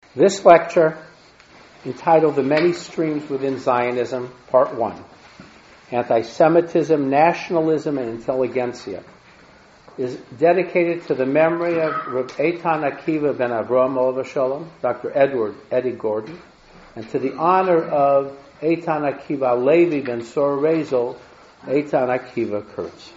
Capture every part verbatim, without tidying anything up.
This lecture, entitled The Many Streams Within Zionism, Part one, Anti-Semitism, Nationalism, and Intelligentsia, is dedicated to the memory of Rav Eitan Akiva ben Avraham Olav Shalom, Doctor Edward Eddie Gordon, and to the honor of Eitan Akiva Levi ben Sor Rezel, Eitan Akiva Kurtz.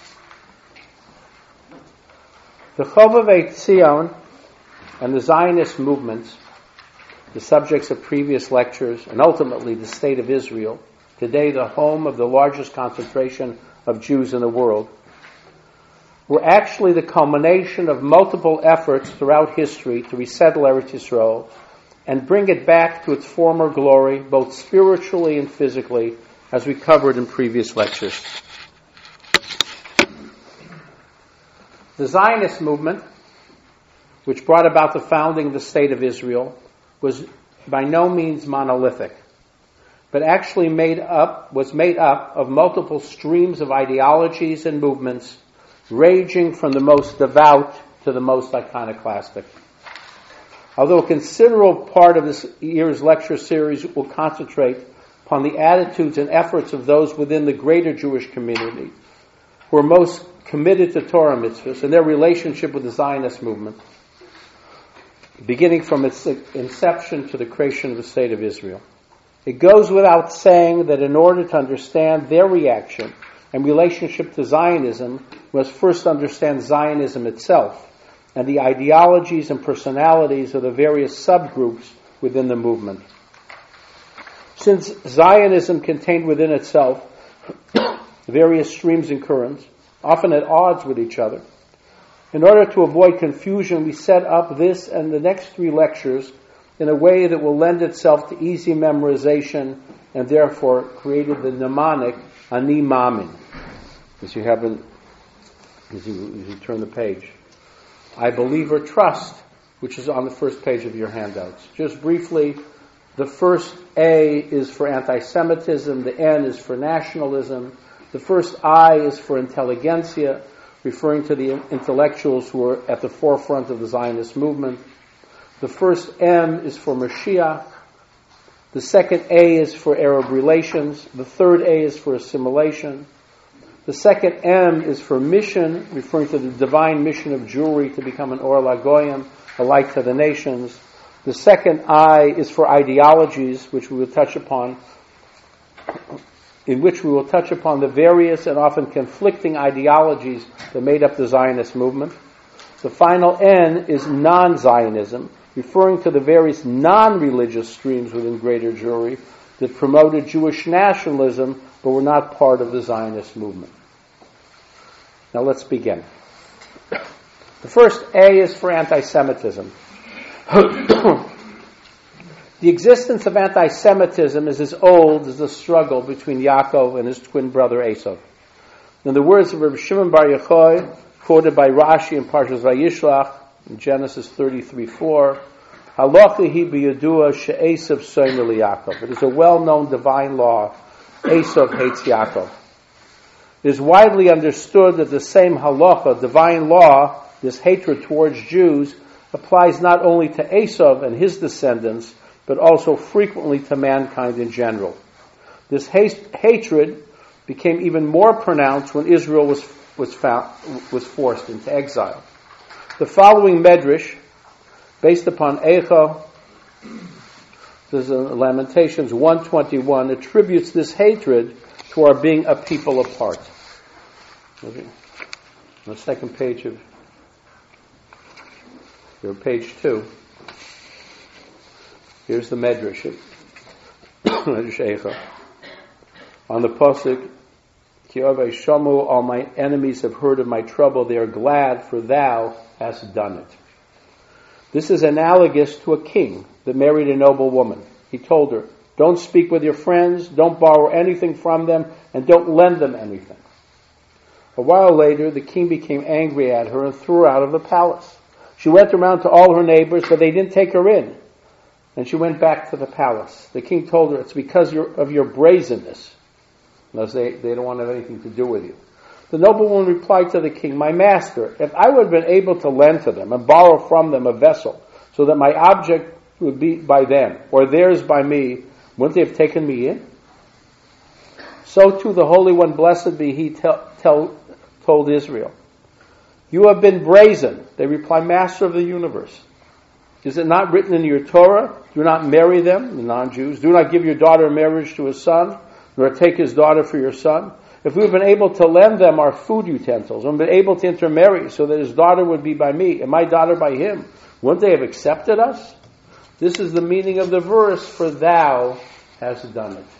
The Chovevei Tzion and the Zionist movements, the subjects of previous lectures, and ultimately the State of Israel, today the home of the largest concentration of Jews in the world, were actually the culmination of multiple efforts throughout history to resettle Eretz Yisrael and bring it back to its former glory, both spiritually and physically, as we covered in previous lectures. The Zionist movement, which brought about the founding of the State of Israel, was by no means monolithic, but actually made up was made up of multiple streams of ideologies and movements, ranging from the most devout to the most iconoclastic. Although a considerable part of this year's lecture series will concentrate upon the attitudes and efforts of those within the greater Jewish community who are most committed to Torah mitzvahs and their relationship with the Zionist movement, beginning from its inception to the creation of the State of Israel. It goes without saying that in order to understand their reaction and relationship to Zionism, we must first understand Zionism itself and the ideologies and personalities of the various subgroups within the movement. Since Zionism contained within itself various streams and currents, often at odds with each other, in order to avoid confusion, we set up this and the next three lectures in a way that will lend itself to easy memorization and therefore created the mnemonic Ani Mamin. As you have in, as you, as you turn the page. I believe or trust, which is on the first page of your handouts. Just briefly, the first A is for anti-Semitism, the N is for nationalism, the first I is for intelligentsia, referring to the intellectuals who are at the forefront of the Zionist movement. The first M is for Mashiach. The second A is for Arab relations. The third A is for assimilation. The second M is for mission, referring to the divine mission of Jewry to become an Or LaGoyim, a light to the nations. The second I is for ideologies, which we will touch upon, in which we will touch upon the various and often conflicting ideologies that made up the Zionist movement. The final N is non-Zionism, referring to the various non-religious streams within Greater Jewry that promoted Jewish nationalism but were not part of the Zionist movement. Now let's begin. The first A is for anti-Semitism. The existence of anti-Semitism is as old as the struggle between Yaakov and his twin brother Esav. In the words of Rabbi Shimon Bar Yochai, quoted by Rashi in Parshas Vayishlach, in Genesis thirty-three four, Halacha hi b'yadua she'esav soiner liYaakov. It is a well-known divine law. Esav hates Yaakov. It is widely understood that the same halacha, divine law, this hatred towards Jews, applies not only to Esav and his descendants, but also frequently to mankind in general. This ha- hatred became even more pronounced when Israel was was, found, was forced into exile. The following medrash, based upon Eicha, there's a Lamentations one twenty-one, attributes this hatred to our being a people apart. Okay. On the second page of your page two. Here's the Medrash, Medrash Eicha. On the pasuk, Ki ovei shamu, all my enemies have heard of my trouble, they are glad, for thou hast done it. This is analogous to a king that married a noble woman. He told her, don't speak with your friends, don't borrow anything from them, and don't lend them anything. A while later, the king became angry at her and threw her out of the palace. She went around to all her neighbors, but they didn't take her in. And she went back to the palace. The king told her, it's because of your brazenness. Because they, they don't want to have anything to do with you. The noblewoman replied to the king, my master, if I would have been able to lend to them and borrow from them a vessel, so that my object would be by them, or theirs by me, wouldn't they have taken me in? So too the Holy One, blessed be He, tell, tell, told Israel, you have been brazen. They reply, Master of the universe. Is it not written in your Torah, do not marry them, the non-Jews, do not give your daughter in marriage to a son, nor take his daughter for your son? If we have been able to lend them our food utensils, and been able to intermarry so that his daughter would be by me, and my daughter by him, wouldn't they have accepted us? This is the meaning of the verse, for thou hast done it.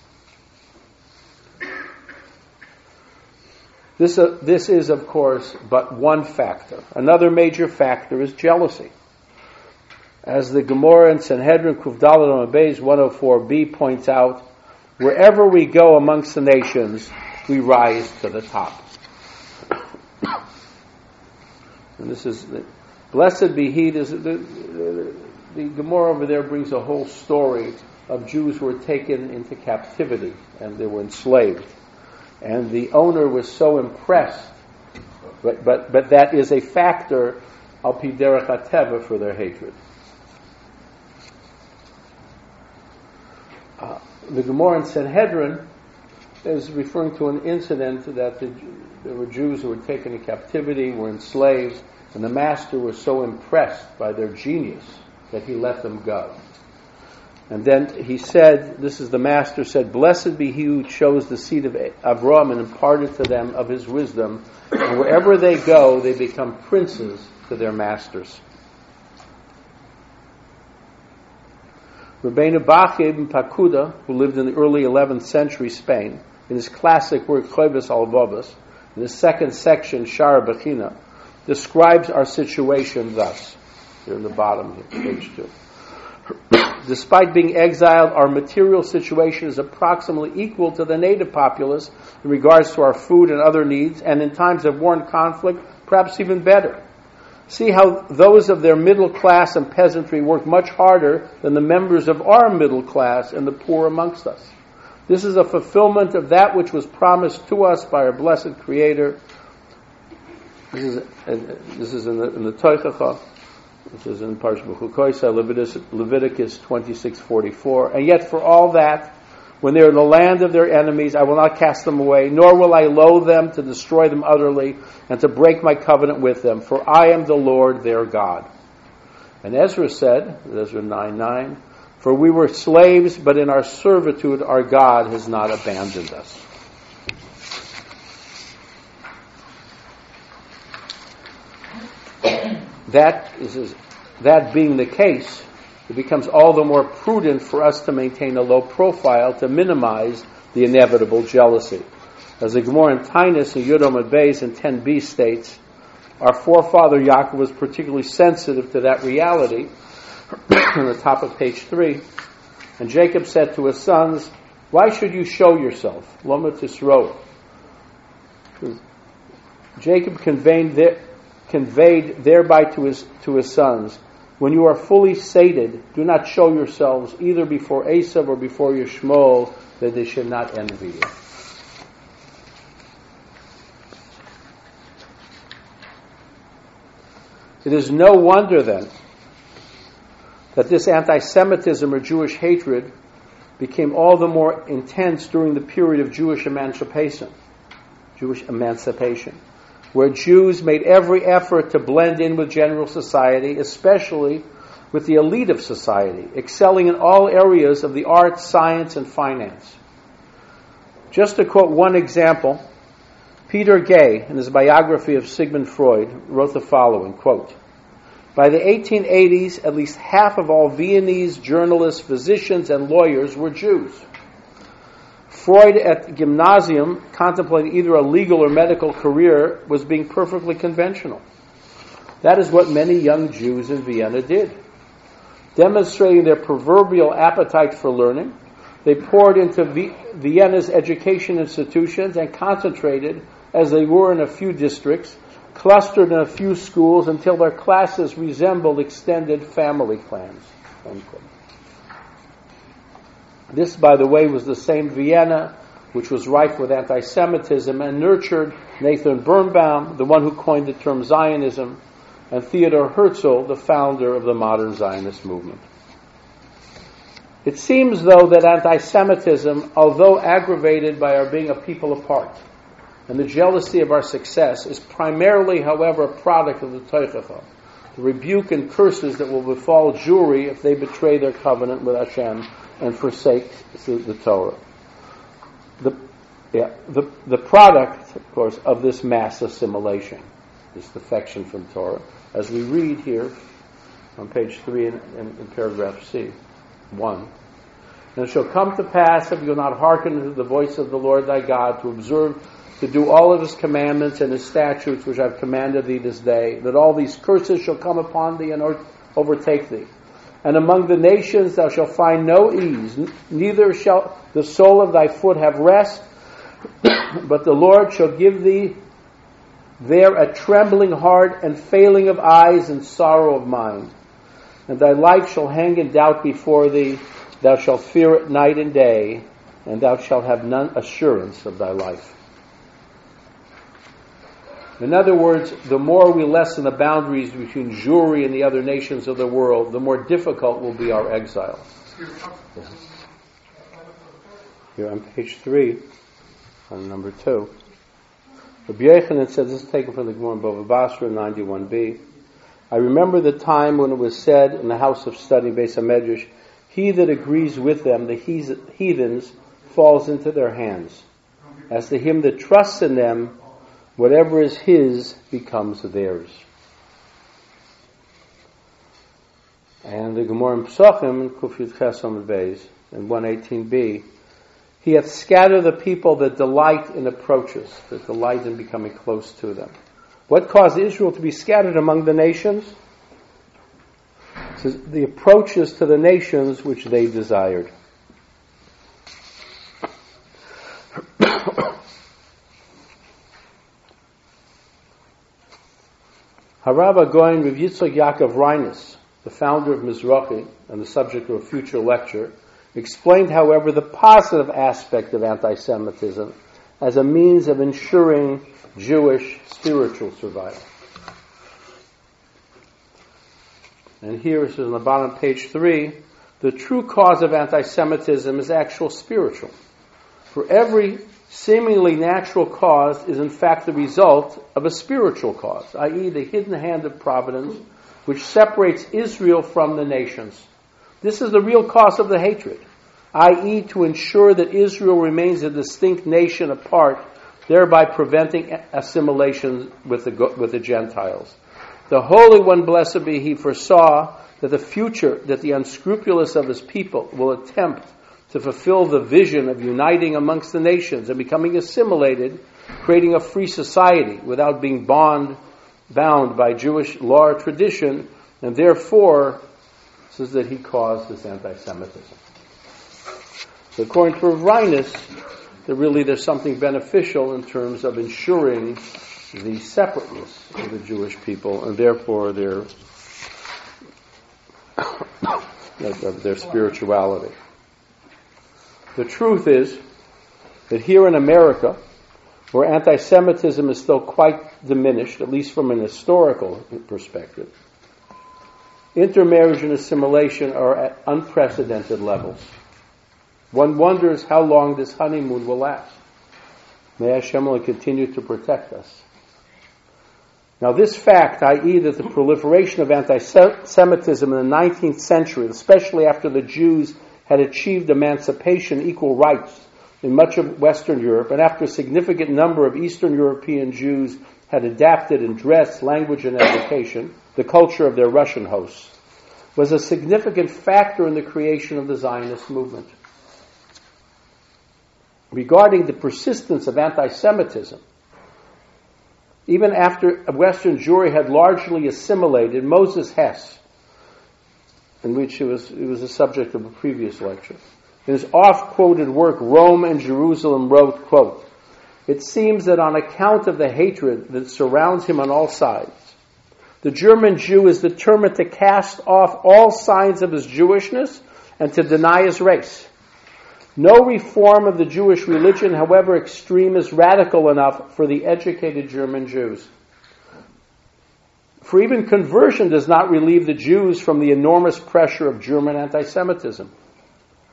This, uh, this is, of course, but one factor. Another major factor is jealousy. As the Gemara in Sanhedrin, Kuf Daled Amud one oh four b points out, wherever we go amongst the nations, we rise to the top. And this is, the, blessed be He, this, the, the, the Gemara over there brings a whole story of Jews who were taken into captivity and they were enslaved. And the owner was so impressed, but but, but that is a factor, al pi derech hateva, for their hatred. Uh, the Gemara in Sanhedrin is referring to an incident that the, there were Jews who were taken into captivity, were enslaved, and the master was so impressed by their genius that he let them go. And then he said, this is the master said, blessed be he who chose the seed of Avraham and imparted to them of his wisdom. And wherever they go, they become princes to their masters. Rabbeinu Bachya ibn Pakuda, who lived in the early eleventh century Spain, in his classic work Choves Halevavos, in his second section, Shara Bechina, describes our situation thus. Here in the bottom, here, page two. Despite being exiled, our material situation is approximately equal to the native populace in regards to our food and other needs, and in times of war and conflict, perhaps even better. See how those of their middle class and peasantry work much harder than the members of our middle class and the poor amongst us. This is a fulfillment of that which was promised to us by our blessed Creator. This is, uh, this is in the, in the Toichacha. This is in Parshat Bechukosa, Leviticus, Leviticus twenty-six forty-four. And yet for all that, when they are in the land of their enemies, I will not cast them away, nor will I loathe them to destroy them utterly, and to break my covenant with them, for I am the Lord their God. And Ezra said, Ezra nine nine, for we were slaves, but in our servitude our God has not abandoned us. That is, that being the case, it becomes all the more prudent for us to maintain a low profile to minimize the inevitable jealousy. As the Gemara in Tainus in Yud Amud Beis in ten b states, our forefather Yaakov was particularly sensitive to that reality. On the top of page three, and Jacob said to his sons, "Why should you show yourself? Lama tisro." Jacob conveyed there. conveyed thereby to his to his sons, when you are fully sated, do not show yourselves either before Esav or before Yishmael, that they should not envy you. It is no wonder then that this anti-Semitism or Jewish hatred became all the more intense during the period of Jewish emancipation. Jewish emancipation. Where Jews made every effort to blend in with general society, especially with the elite of society, excelling in all areas of the arts, science, and finance. Just to quote one example, Peter Gay, in his biography of Sigmund Freud, wrote the following, quote, by the eighteen eighties, at least half of all Viennese journalists, physicians, and lawyers were Jews. Freud at Gymnasium, contemplating either a legal or medical career, was being perfectly conventional. That is what many young Jews in Vienna did. Demonstrating their proverbial appetite for learning, they poured into v- Vienna's education institutions and concentrated, as they were in a few districts, clustered in a few schools until their classes resembled extended family clans. Unquote. This, by the way, was the same Vienna which was rife with anti-Semitism and nurtured Nathan Birnbaum, the one who coined the term Zionism, and Theodor Herzl, the founder of the modern Zionist movement. It seems, though, that anti-Semitism, although aggravated by our being a people apart and the jealousy of our success, is primarily, however, a product of the Teichacha, the rebuke and curses that will befall Jewry if they betray their covenant with Hashem and forsake the, the Torah. The, yeah, the, the product, of course, of this mass assimilation, this defection from Torah, as we read here on page three in, in, in paragraph C, one. And it shall come to pass, if you will not hearken to the voice of the Lord thy God, to observe, to do all of his commandments and his statutes which I have commanded thee this day, that all these curses shall come upon thee and overtake thee. And among the nations thou shalt find no ease, neither shall the sole of thy foot have rest, but the Lord shall give thee there a trembling heart and failing of eyes and sorrow of mind. And thy life shall hang in doubt before thee. Thou shalt fear it night and day, and thou shalt have none assurance of thy life. In other words, the more we lessen the boundaries between Jewry and the other nations of the world, the more difficult will be our exile. Here on page three, on number two. Rabbi Yochanan says, this is taken from the Gemara in Bava Basra, ninety-one b. I remember the time when it was said in the house of study, Beis HaMedrash, he that agrees with them, the heathens, falls into their hands. As to him that trusts in them, whatever is his becomes theirs. And the Gemara in Pesachim, in Kuf Yud Ches Amud Beis, in one eighteen b, he hath scattered the people that delight in approaches, that delight in becoming close to them. What caused Israel to be scattered among the nations? It says, the approaches to the nations which they desired. Harav Goyen Rav Yitzchak Yaakov Reines, the founder of Mizrachi and the subject of a future lecture, explained, however, the positive aspect of anti-Semitism as a means of ensuring Jewish spiritual survival. And here it says on the bottom, page three, the true cause of anti-Semitism is actual spiritual. For every seemingly natural cause is in fact the result of a spiritual cause, that is the hidden hand of providence which separates Israel from the nations. This is the real cause of the hatred, that is to ensure that Israel remains a distinct nation apart, thereby preventing assimilation with the, with the Gentiles. The Holy One, blessed be He, foresaw that the future, that the unscrupulous of His people will attempt to fulfill the vision of uniting amongst the nations and becoming assimilated, creating a free society without being bond, bound by Jewish law or tradition, and therefore says that He caused this anti-Semitism. So according to Rav Reines, that really there's something beneficial in terms of ensuring the separateness of the Jewish people and therefore their of their spirituality. The truth is that here in America, where anti-Semitism is still quite diminished, at least from an historical perspective, intermarriage and assimilation are at unprecedented levels. One wonders how long this honeymoon will last. May Hashem continue to protect us. Now this fact, that is that the proliferation of anti-Semitism in the nineteenth century, especially after the Jews had achieved emancipation, equal rights in much of Western Europe, and after a significant number of Eastern European Jews had adapted in dress, language, and education, the culture of their Russian hosts, was a significant factor in the creation of the Zionist movement. Regarding the persistence of anti-Semitism, even after Western Jewry had largely assimilated, Moses Hess, in which it was, it was the subject of a previous lecture, in his oft-quoted work, Rome and Jerusalem, wrote, quote, "It seems that on account of the hatred that surrounds him on all sides, the German Jew is determined to cast off all signs of his Jewishness and to deny his race. No reform of the Jewish religion, however extreme, is radical enough for the educated German Jews. For even conversion does not relieve the Jews from the enormous pressure of German anti-Semitism.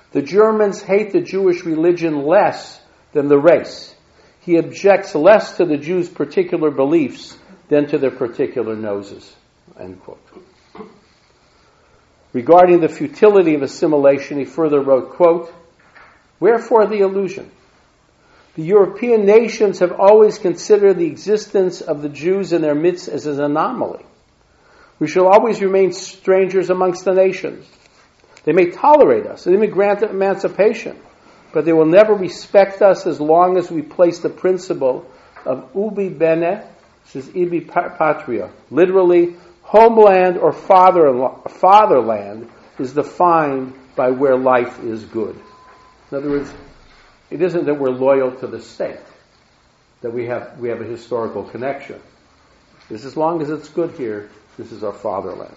The Germans hate the Jewish religion less than the race. He objects less to the Jews' particular beliefs than to their particular noses. End quote. Regarding the futility of assimilation, he further wrote, quote, "Wherefore the illusion? The European nations have always considered the existence of the Jews in their midst as an anomaly. We shall always remain strangers amongst the nations. They may tolerate us, and they may grant emancipation, but they will never respect us as long as we place the principle of ubi bene, this is ibi patria, literally, homeland or father, fatherland is defined by where life is good." In other words, it isn't that we're loyal to the state, that we have we have a historical connection. It's as long as it's good here, this is our fatherland.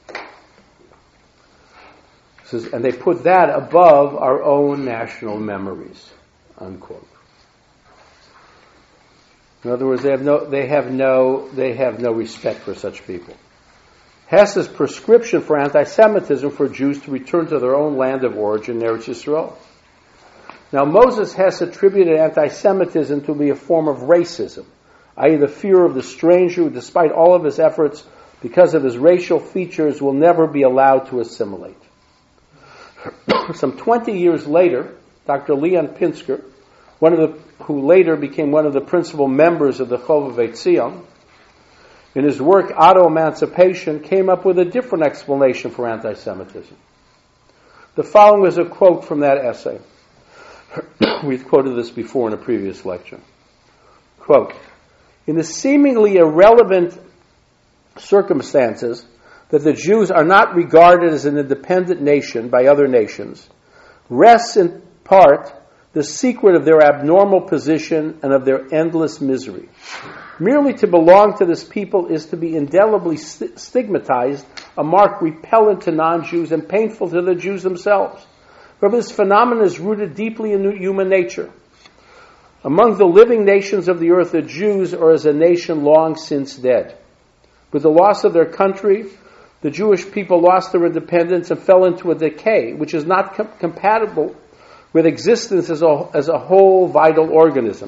Says, and they put that above our own national memories, unquote. In other words, they have no, they have no, they have no respect for such people. Hess's prescription for anti-Semitism for Jews to return to their own land of origin, Eretz Yisrael. Now, Moses Hess attributed anti-Semitism to be a form of racism, that is the fear of the stranger who, despite all of his efforts, because of his racial features, will never be allowed to assimilate. Some twenty years later, Doctor Leon Pinsker, one of the, who later became one of the principal members of the Chovevei Tzion, in his work Auto-Emancipation, came up with a different explanation for anti-Semitism. The following is a quote from that essay. We've quoted this before in a previous lecture. Quote, "In the seemingly irrelevant circumstances that the Jews are not regarded as an independent nation by other nations, rests in part the secret of their abnormal position and of their endless misery. Merely to belong to this people is to be indelibly st- stigmatized, a mark repellent to non-Jews and painful to the Jews themselves. For this phenomenon is rooted deeply in human nature. Among the living nations of the earth, the Jews are as a nation long since dead. With the loss of their country, the Jewish people lost their independence and fell into a decay, which is not com- compatible with existence as a, as a whole vital organism."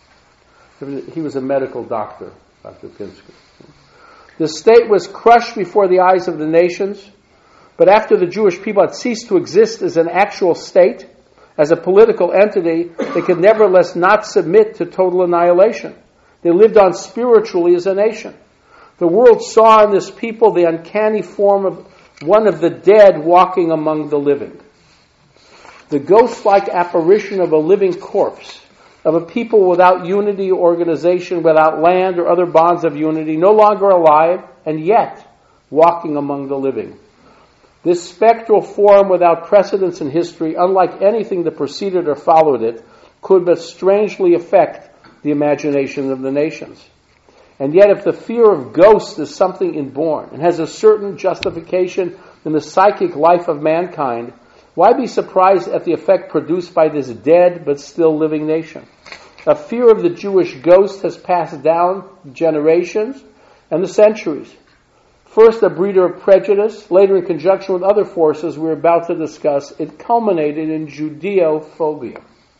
He was a medical doctor, Doctor Pinsker. "The state was crushed before the eyes of the nations, but after the Jewish people had ceased to exist as an actual state, as a political entity, they could nevertheless not submit to total annihilation. They lived on spiritually as a nation. The world saw in this people the uncanny form of one of the dead walking among the living. The ghost-like apparition of a living corpse, of a people without unity or organization, without land or other bonds of unity, no longer alive, and yet walking among the living. This spectral form without precedence in history, unlike anything that preceded or followed it, could but strangely affect the imagination of the nations. And yet if the fear of ghosts is something inborn and has a certain justification in the psychic life of mankind, why be surprised at the effect produced by this dead but still living nation? A fear of the Jewish ghost has passed down generations and the centuries. First a breeder of prejudice, later in conjunction with other forces we're about to discuss, it culminated in Judeophobia.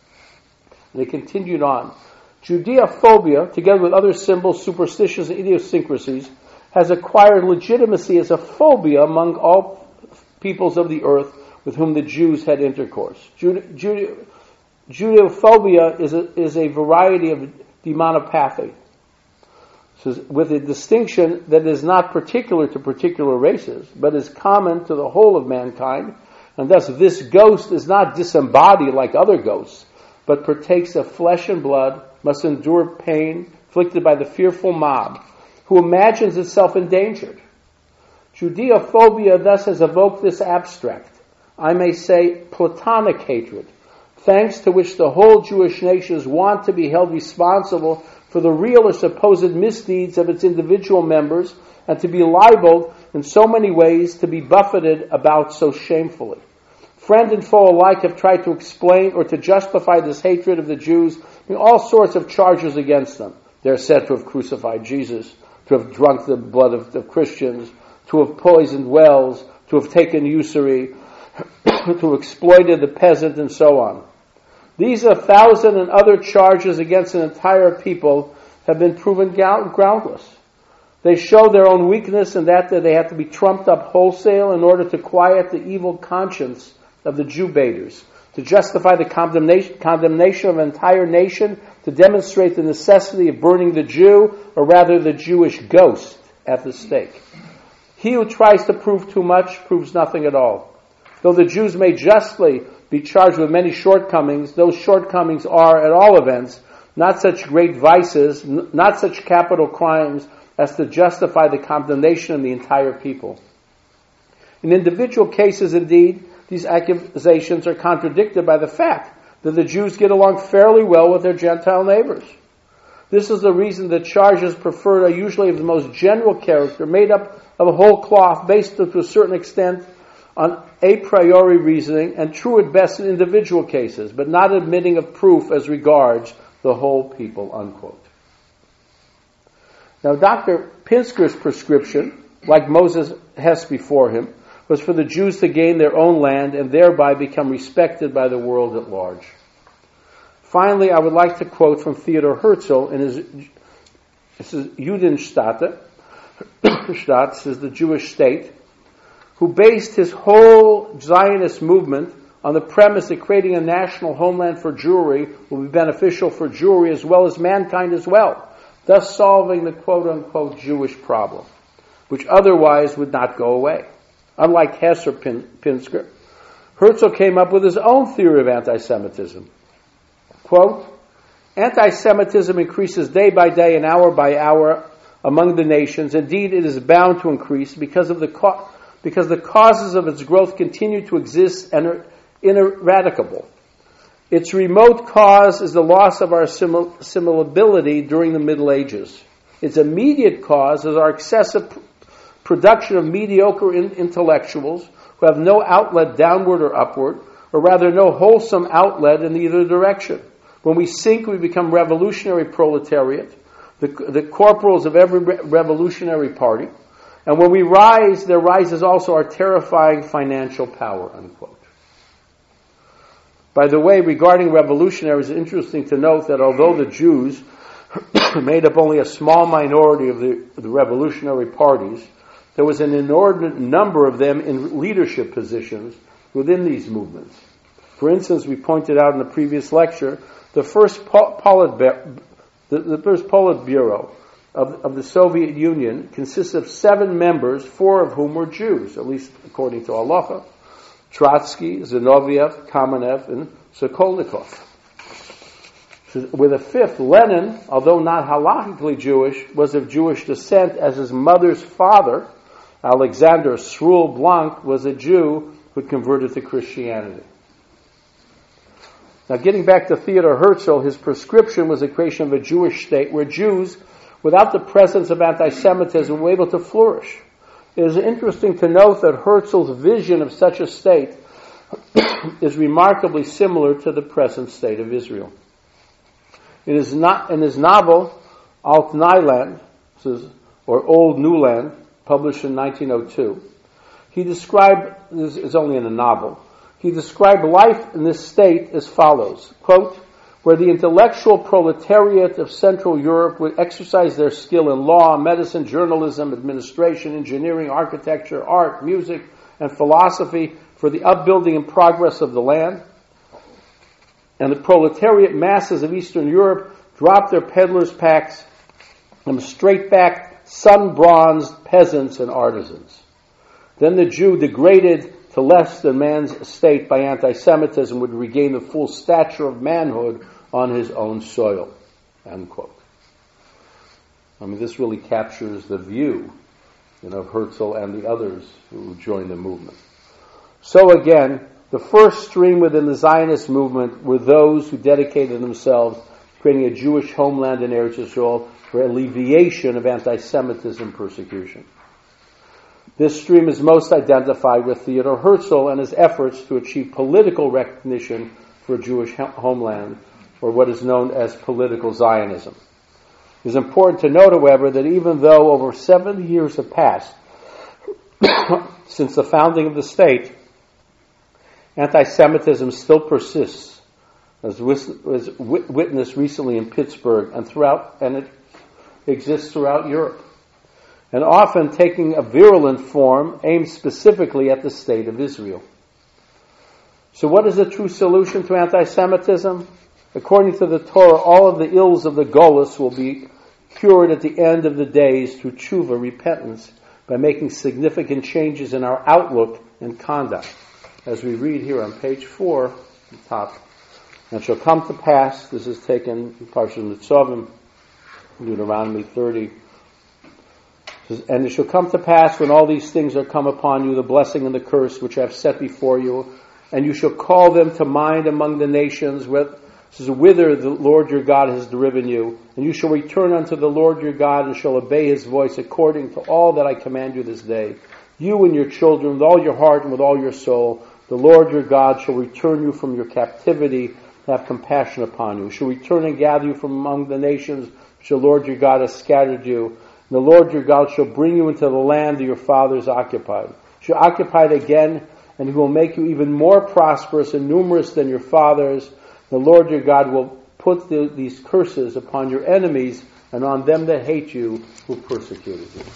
They continued on. Judeophobia, together with other symbols, superstitions, and idiosyncrasies, has acquired legitimacy as a phobia among all peoples of the earth with whom the Jews had intercourse. Jude, Jude, Judeophobia is a, is a variety of demonopathy, so with a distinction that is not particular to particular races, but is common to the whole of mankind, and thus this ghost is not disembodied like other ghosts, but partakes of flesh and blood, must endure pain inflicted by the fearful mob, who imagines itself endangered. Judeophobia thus has evoked this abstract, I may say platonic hatred, thanks to which the whole Jewish nations want to be held responsible for the real or supposed misdeeds of its individual members, and to be liable in so many ways to be buffeted about so shamefully. Friend and foe alike have tried to explain or to justify this hatred of the Jews in all sorts of charges against them. They are said to have crucified Jesus, to have drunk the blood of, of Christians, to have poisoned wells, to have taken usury, who exploited the peasant, and so on. These a thousand and other charges against an entire people have been proven groundless. They show their own weakness in that, that they have to be trumped up wholesale in order to quiet the evil conscience of the Jew baiters, to justify the condemnation, condemnation of an entire nation, to demonstrate the necessity of burning the Jew, or rather the Jewish ghost, at the stake. He who tries to prove too much proves nothing at all. Though the Jews may justly be charged with many shortcomings, those shortcomings are, at all events, not such great vices, n- not such capital crimes, as to justify the condemnation of the entire people. In individual cases, indeed, these accusations are contradicted by the fact that the Jews get along fairly well with their Gentile neighbors. This is the reason that charges preferred are usually of the most general character, made up of a whole cloth, based to a certain extent on a priori reasoning, and true at best in individual cases, but not admitting of proof as regards the whole people, unquote. Now, Doctor Pinsker's prescription, like Moses Hess before him, was for the Jews to gain their own land and thereby become respected by the world at large. Finally, I would like to quote from Theodor Herzl in his, this is Judenstaat, Staat is the Jewish state, who based his whole Zionist movement on the premise that creating a national homeland for Jewry will be beneficial for Jewry as well as mankind as well, thus solving the quote-unquote Jewish problem, which otherwise would not go away. Unlike Hess or Pin- Pinsker, Herzl came up with his own theory of anti-Semitism. Quote, anti-Semitism increases day by day and hour by hour among the nations. Indeed, it is bound to increase because of the co- because the causes of its growth continue to exist and are ineradicable. Its remote cause is the loss of our assimil- assimilability during the Middle Ages. Its immediate cause is our excessive pr- production of mediocre in- intellectuals who have no outlet downward or upward, or rather no wholesome outlet in either direction. When we sink, we become revolutionary proletariat, the, the corporals of every re- revolutionary party. And when we rise, there rises also our terrifying financial power, unquote. By the way, regarding revolutionaries, it's interesting to note that although the Jews made up only a small minority of the, the revolutionary parties, there was an inordinate number of them in leadership positions within these movements. For instance, we pointed out in the previous lecture, the first Politburo, the, the first Politburo of, of the Soviet Union consists of seven members, four of whom were Jews, at least according to Halacha: Trotsky, Zinoviev, Kamenev, and Sokolnikov. With a fifth, Lenin, although not halachically Jewish, was of Jewish descent, as his mother's father, Alexander Sroul Blanc, was a Jew who had converted to Christianity. Now, getting back to Theodor Herzl, his prescription was the creation of a Jewish state where Jews, without the presence of anti-Semitism, were able to flourish. It is interesting to note that Herzl's vision of such a state is remarkably similar to the present state of Israel. In his, no, in his novel, Alt Neuland, or Old New Land, published in nineteen oh two, he described, this is only in a novel, he described life in this state as follows, quote, where the intellectual proletariat of Central Europe would exercise their skill in law, medicine, journalism, administration, engineering, architecture, art, music, and philosophy for the upbuilding and progress of the land. And the proletariat masses of Eastern Europe dropped their peddlers' packs and straight-backed, sun-bronzed peasants and artisans. Then the Jew, degraded to less than man's estate by anti-Semitism, would regain the full stature of manhood on his own soil. End quote. I mean, this really captures the view, you know, of Herzl and the others who joined the movement. So again, the first stream within the Zionist movement were those who dedicated themselves to creating a Jewish homeland in Eretz Yisrael for alleviation of anti-Semitism persecution. This stream is most identified with Theodor Herzl and his efforts to achieve political recognition for a Jewish homeland, or what is known as political Zionism. It is important to note, however, that even though over seventy years have passed since the founding of the state, Anti-Semitism still persists, as was witnessed recently in Pittsburgh and throughout, and it exists throughout Europe, and often taking a virulent form aimed specifically at the state of Israel. So what is the true solution to anti-Semitism? According to the Torah, all of the ills of the Golus will be cured at the end of the days through tshuva, repentance, by making significant changes in our outlook and conduct. As we read here on page four, the top, and it shall come to pass, this is taken in Parshat Nitzavim, Deuteronomy thirty, and it shall come to pass when all these things are come upon you, the blessing and the curse which I have set before you, and you shall call them to mind among the nations, whither the Lord your God has driven you, and you shall return unto the Lord your God, and shall obey his voice according to all that I command you this day. You and your children, with all your heart and with all your soul, the Lord your God shall return you from your captivity, and have compassion upon you. He shall return and gather you from among the nations, which the Lord your God has scattered you. And the Lord your God shall bring you into the land that your fathers occupied. He shall occupy it again, and he will make you even more prosperous and numerous than your fathers. The Lord your God will put the, these curses upon your enemies and on them that hate you, who persecuted you.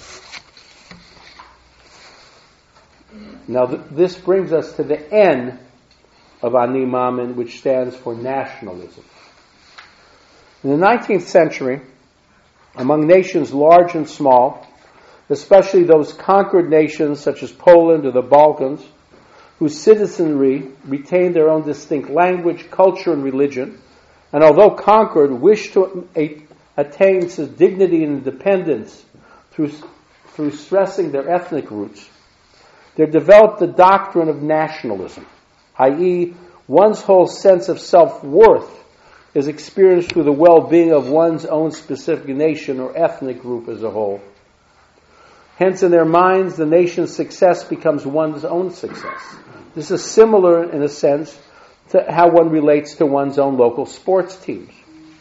Now th- this brings us to the N of Ani Maamin, which stands for nationalism. In the nineteenth century, among nations large and small, especially those conquered nations such as Poland or the Balkans, whose citizenry retained their own distinct language, culture, and religion, and although conquered, wished to a- attain to dignity and independence through, through stressing their ethnic roots, there developed the doctrine of nationalism, that is, one's whole sense of self-worth is experienced through the well-being of one's own specific nation or ethnic group as a whole. Hence, in their minds, the nation's success becomes one's own success. This is similar, in a sense, to how one relates to one's own local sports teams.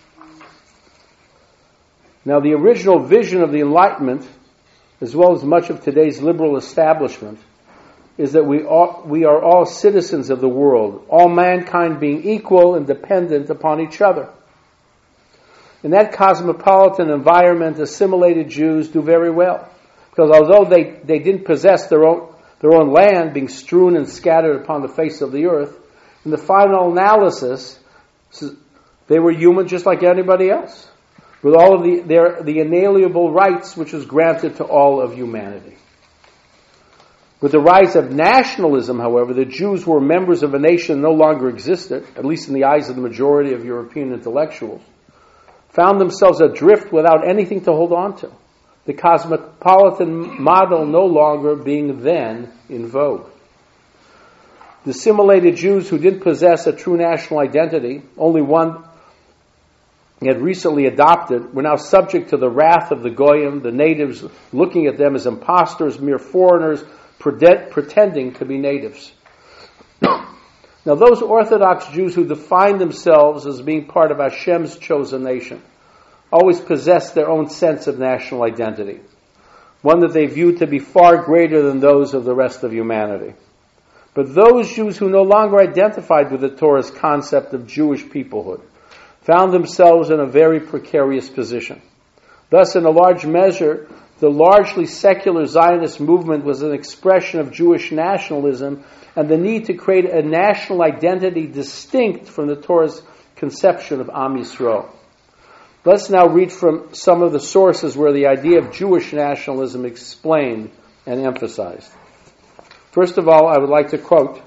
Now, the original vision of the Enlightenment, as well as much of today's liberal establishment, is that we are, we are all citizens of the world, all mankind being equal and dependent upon each other. In that cosmopolitan environment, assimilated Jews do very well. Because although they, they didn't possess their own, their own land being strewn and scattered upon the face of the earth, in the final analysis, they were human just like anybody else, with all of the, their, the inalienable rights which was granted to all of humanity. With the rise of nationalism, however, the Jews who were members of a nation no longer existed, at least in the eyes of the majority of European intellectuals, found themselves adrift without anything to hold on to. The cosmopolitan model no longer being then in vogue. The assimilated Jews who didn't possess a true national identity, only one had recently adopted, were now subject to the wrath of the Goyim, the natives looking at them as impostors, mere foreigners, pretending to be natives. Now those Orthodox Jews who define themselves as being part of Hashem's chosen nation always possessed their own sense of national identity, one that they viewed to be far greater than those of the rest of humanity. But those Jews who no longer identified with the Torah's concept of Jewish peoplehood found themselves in a very precarious position. Thus, in a large measure, the largely secular Zionist movement was an expression of Jewish nationalism and the need to create a national identity distinct from the Torah's conception of Am Yisrael. Let's now read from some of the sources where the idea of Jewish nationalism is explained and emphasized. First of all, I would like to quote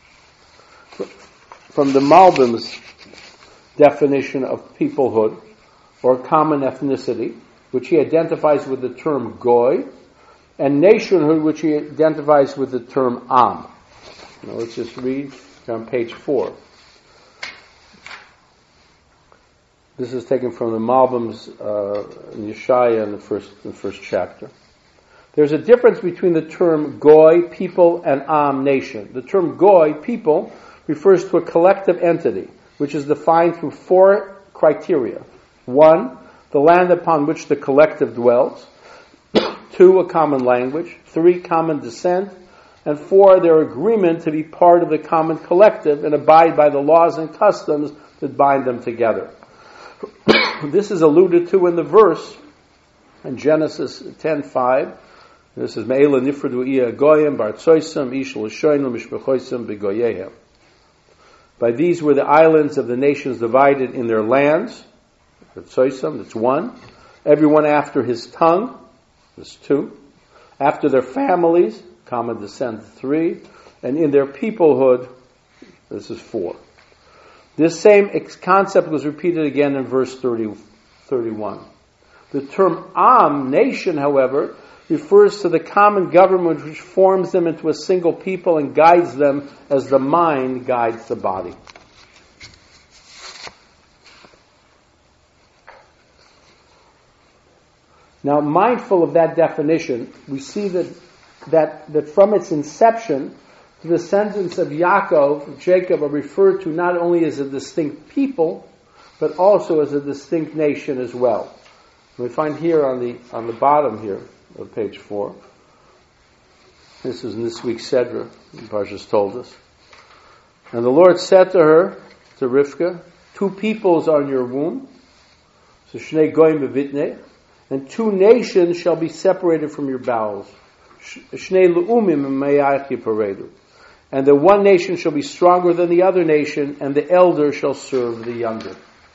from the Malbim's definition of peoplehood or common ethnicity, which he identifies with the term goy, and nationhood, which he identifies with the term am. Now let's just read on page four. This is taken from the Malbim's uh, Yeshaya in the first, in the first chapter. There's a difference between the term goy, people, and am, nation. The term goy, people, refers to a collective entity, which is defined through four criteria. One, the land upon which the collective dwells. Two, a common language. Three, common descent. and four, their agreement to be part of the common collective and abide by the laws and customs that bind them together. This is alluded to in the verse in Genesis ten five. This is Me'ela nifradu iya goyim bartzoisam ish l'shoinu mishpachoisam b'goyehem. By these were the islands of the nations divided in their lands. Bartzoisam, that's one. Everyone after his tongue, that's two. After their families, common descent, three. And in their peoplehood, this is four. This same concept was repeated again in verse thirty, thirty-one. The term Am, nation, however, refers to the common government which forms them into a single people and guides them as the mind guides the body. Now, mindful of that definition, we see that that, that from its inception, the descendants of Yaakov, Jacob, are referred to not only as a distinct people, but also as a distinct nation as well. We find here on the on the bottom here of page four. This is in this week's Sedra, Parshas told us. And the Lord said to her, to Rivka, two peoples are in your womb, so Shnei Goyim b'Vitnei, and two nations shall be separated from your bowels. Shnei Le'umim Mayach Yiparedu. And the one nation shall be stronger than the other nation, and the elder shall serve the younger.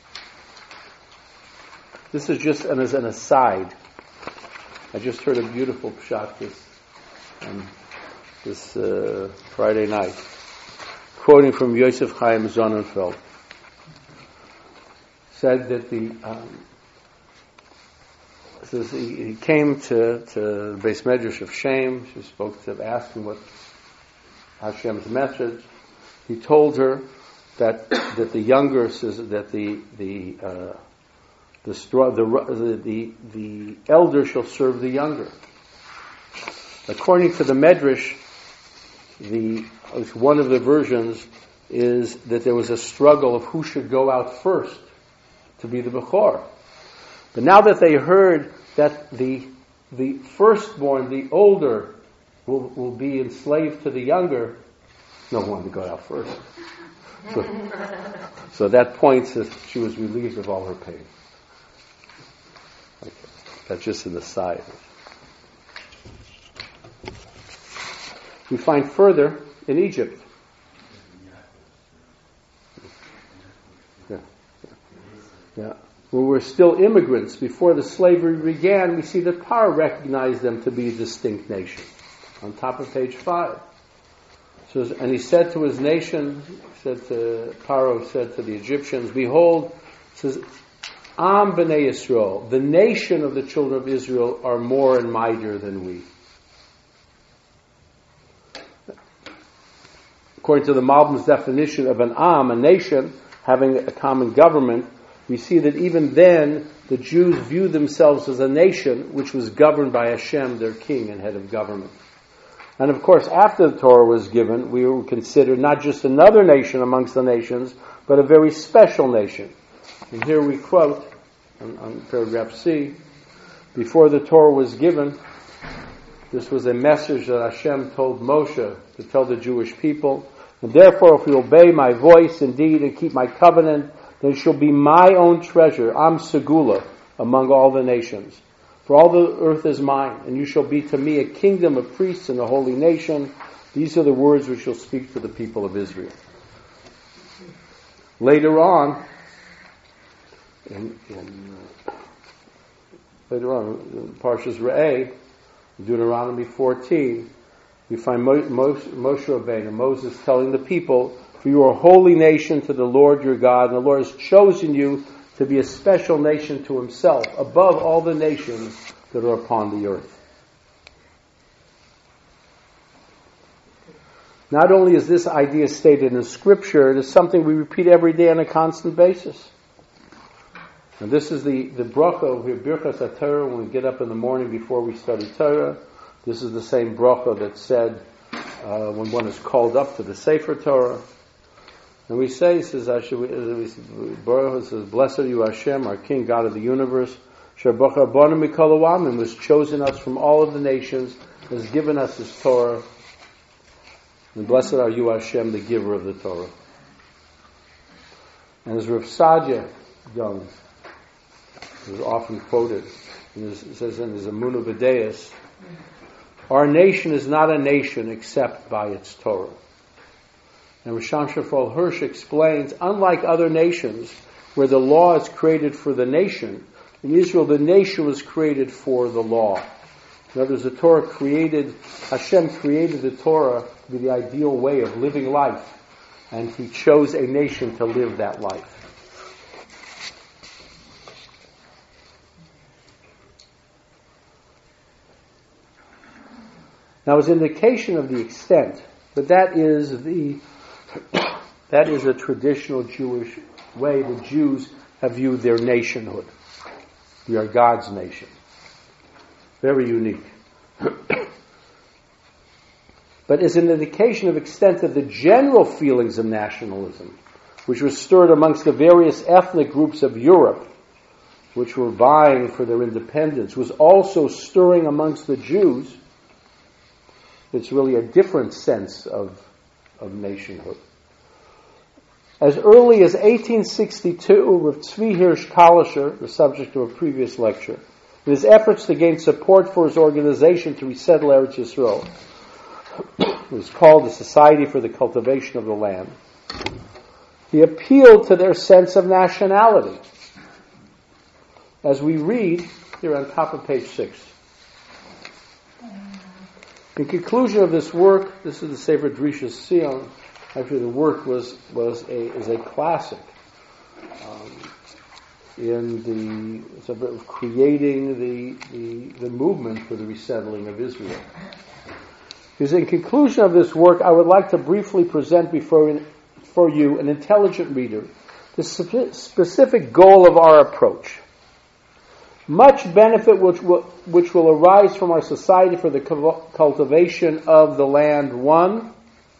This is just an, as an aside. I just heard a beautiful pshat this, um, this uh, Friday night, quoting from Yosef Chaim Sonnenfeld. Said that the um, says he, he came to to the Beis Medrash of Shem. She spoke to ask him what Hashem's message. He told her that that the younger says that the the uh, The, the, the, the elder shall serve the younger. According to the Medrash, the, one of the versions is that there was a struggle of who should go out first to be the Bechor. But now that they heard that the, the firstborn, the older, will, will be enslaved to the younger, no one wanted to go out first. So, so that points that she was relieved of all her pain. Okay. That's just an aside. We find further in Egypt. Yeah. Yeah. When we're still immigrants, before the slavery began, we see that Paro recognized them to be a distinct nation. On top of page five. So, and he said to his nation, said to Paro said to the Egyptians, behold, says, Am B'nai Yisrael, the nation of the children of Israel are more and mightier than we. According to the Malbim's definition of an Am, a nation, having a common government, we see that even then the Jews viewed themselves as a nation which was governed by Hashem, their king and head of government. And of course, after the Torah was given, we were considered not just another nation amongst the nations, but a very special nation. And here we quote, on, on paragraph C, before the Torah was given, this was a message that Hashem told Moshe to tell the Jewish people, and therefore if you obey my voice indeed and keep my covenant, then it shall be my own treasure, Am Segula, among all the nations. For all the earth is mine, and you shall be to me a kingdom of priests and a holy nation. These are the words which shall speak to the people of Israel. Later on, in, in, uh, later on, in Parshas Re'eh, Deuteronomy fourteen, we find Mo- Mo- Moshe Rabbeinu, Moses telling the people, for you are a holy nation to the Lord your God, and the Lord has chosen you to be a special nation to himself, above all the nations that are upon the earth. Not only is this idea stated in Scripture, it is something we repeat every day on a constant basis. And this is the, the bracha over here, Birchas HaTorah, when we get up in the morning before we study Torah. This is the same bracha that's said uh, when one is called up to the Sefer Torah. And we say, it says, Baruch says, blessed are you Hashem, our King, God of the universe, Shabbat Rabbanim Mikol Ha'amim, was chosen us from all of the nations, has given us His Torah, And blessed are you, Hashem, the giver of the Torah. And as Rav Sadia Young is often quoted, it says in his Emunah V'Deis, our nation is not a nation except by its Torah. And Rishon Shafal Hirsch explains, unlike other nations where the law is created for the nation, in Israel the nation was created for the law. In other words, the Torah created, Hashem created the Torah to be the ideal way of living life, and He chose a nation to live that life. Now, as indication of the extent, but that is the that is a traditional Jewish way the Jews have viewed their nationhood. We are God's nation. Very unique. But as an indication of extent of the general feelings of nationalism, which were stirred amongst the various ethnic groups of Europe, which were vying for their independence, was also stirring amongst the Jews, it's really a different sense of, of nationhood. As early as eighteen sixty-two, Rav Tzvi Hirsch Kalischer, the subject of a previous lecture, in his efforts to gain support for his organization to resettle Eretz Yisrael, it was called the Society for the Cultivation of the Land, he appealed to their sense of nationality. As we read here on top of page six. In conclusion of this work, this is the Sefer Drishas Sion. Actually, the work was was a is a classic um, in the it's a bit of creating the, the the movement for the resettling of Israel. Because in conclusion of this work, I would like to briefly present before for you, an intelligent reader, the specific goal of our approach. Much benefit which will, which will arise from our society for the cultivation of the land. One,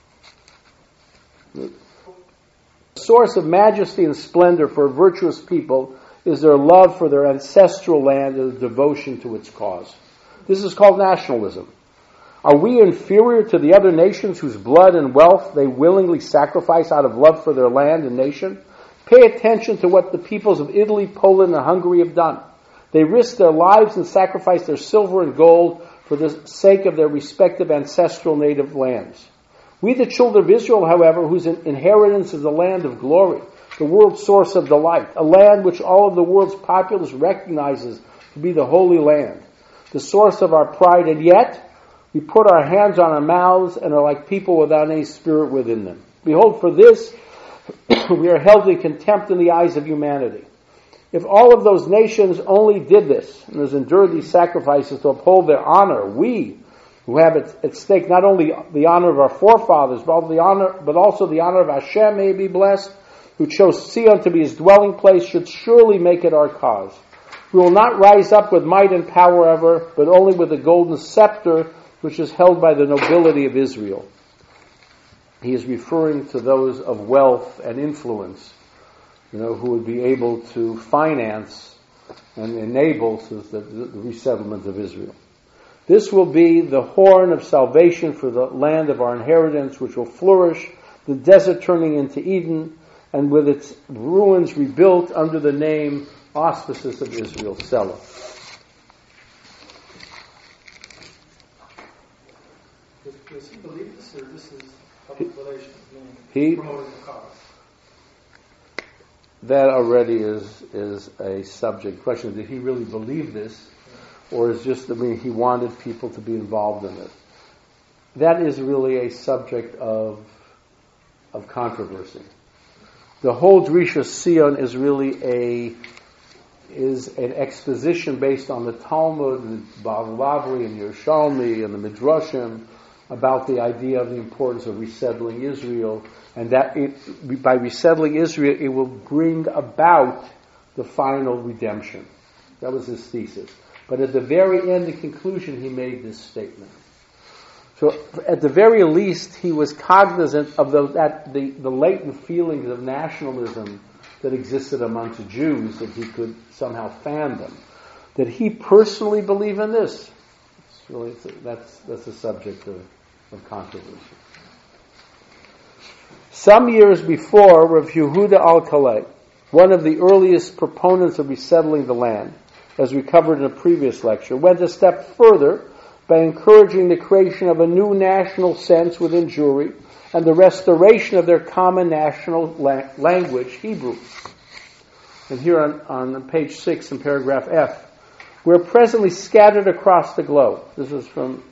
the source of majesty and splendor for a virtuous people is their love for their ancestral land and the devotion to its cause. This is called nationalism. Are we inferior to the other nations whose blood and wealth they willingly sacrifice out of love for their land and nation? Pay attention to what the peoples of Italy, Poland, and Hungary have done. They risked their lives and sacrificed their silver and gold for the sake of their respective ancestral native lands. We, the children of Israel, however, whose inheritance is the land of glory, the world's source of delight, a land which all of the world's populace recognizes to be the holy land, the source of our pride, and yet we put our hands on our mouths and are like people without any spirit within them. Behold, for this we are held in contempt in the eyes of humanity. If all of those nations only did this and has endured these sacrifices to uphold their honor, we, who have at, at stake not only the honor of our forefathers, but, the honor, but also the honor of Hashem, may be blessed, who chose Sion to be His dwelling place, should surely make it our cause. We will not rise up with might and power ever, but only with the golden scepter which is held by the nobility of Israel. He is referring to those of wealth and influence, you know, who would be able to finance and enable the, the resettlement of Israel. This will be the horn of salvation for the land of our inheritance, which will flourish, the desert turning into Eden, and with its ruins rebuilt under the name, auspices of Israel, Selah. Does he believe this, or this is public relations? He, promoting the cause? That already is is a subject question. Did he really believe this, or is just, I mean, he wanted people to be involved in it? That is really a subject of of controversy. The whole Drishas Sion is really a is an exposition based on the Talmud, and Bavli, and Yerushalmi, and the Midrashim, about the idea of the importance of resettling Israel, and that it, by resettling Israel, it will bring about the final redemption. That was his thesis. But at the very end, the conclusion, he made this statement. So, at the very least, he was cognizant of the, that the, the latent feelings of nationalism that existed amongst Jews, that he could somehow fan them. Did he personally believe in this? It's really, it's a, that's that's a subject of, of controversy. Some years before, Rav Yehuda Alkalay, one of the earliest proponents of resettling the land, as we covered in a previous lecture, went a step further by encouraging the creation of a new national sense within Jewry and the restoration of their common national la- language, Hebrew. And here on, on page six in paragraph F, we're presently scattered across the globe. This is from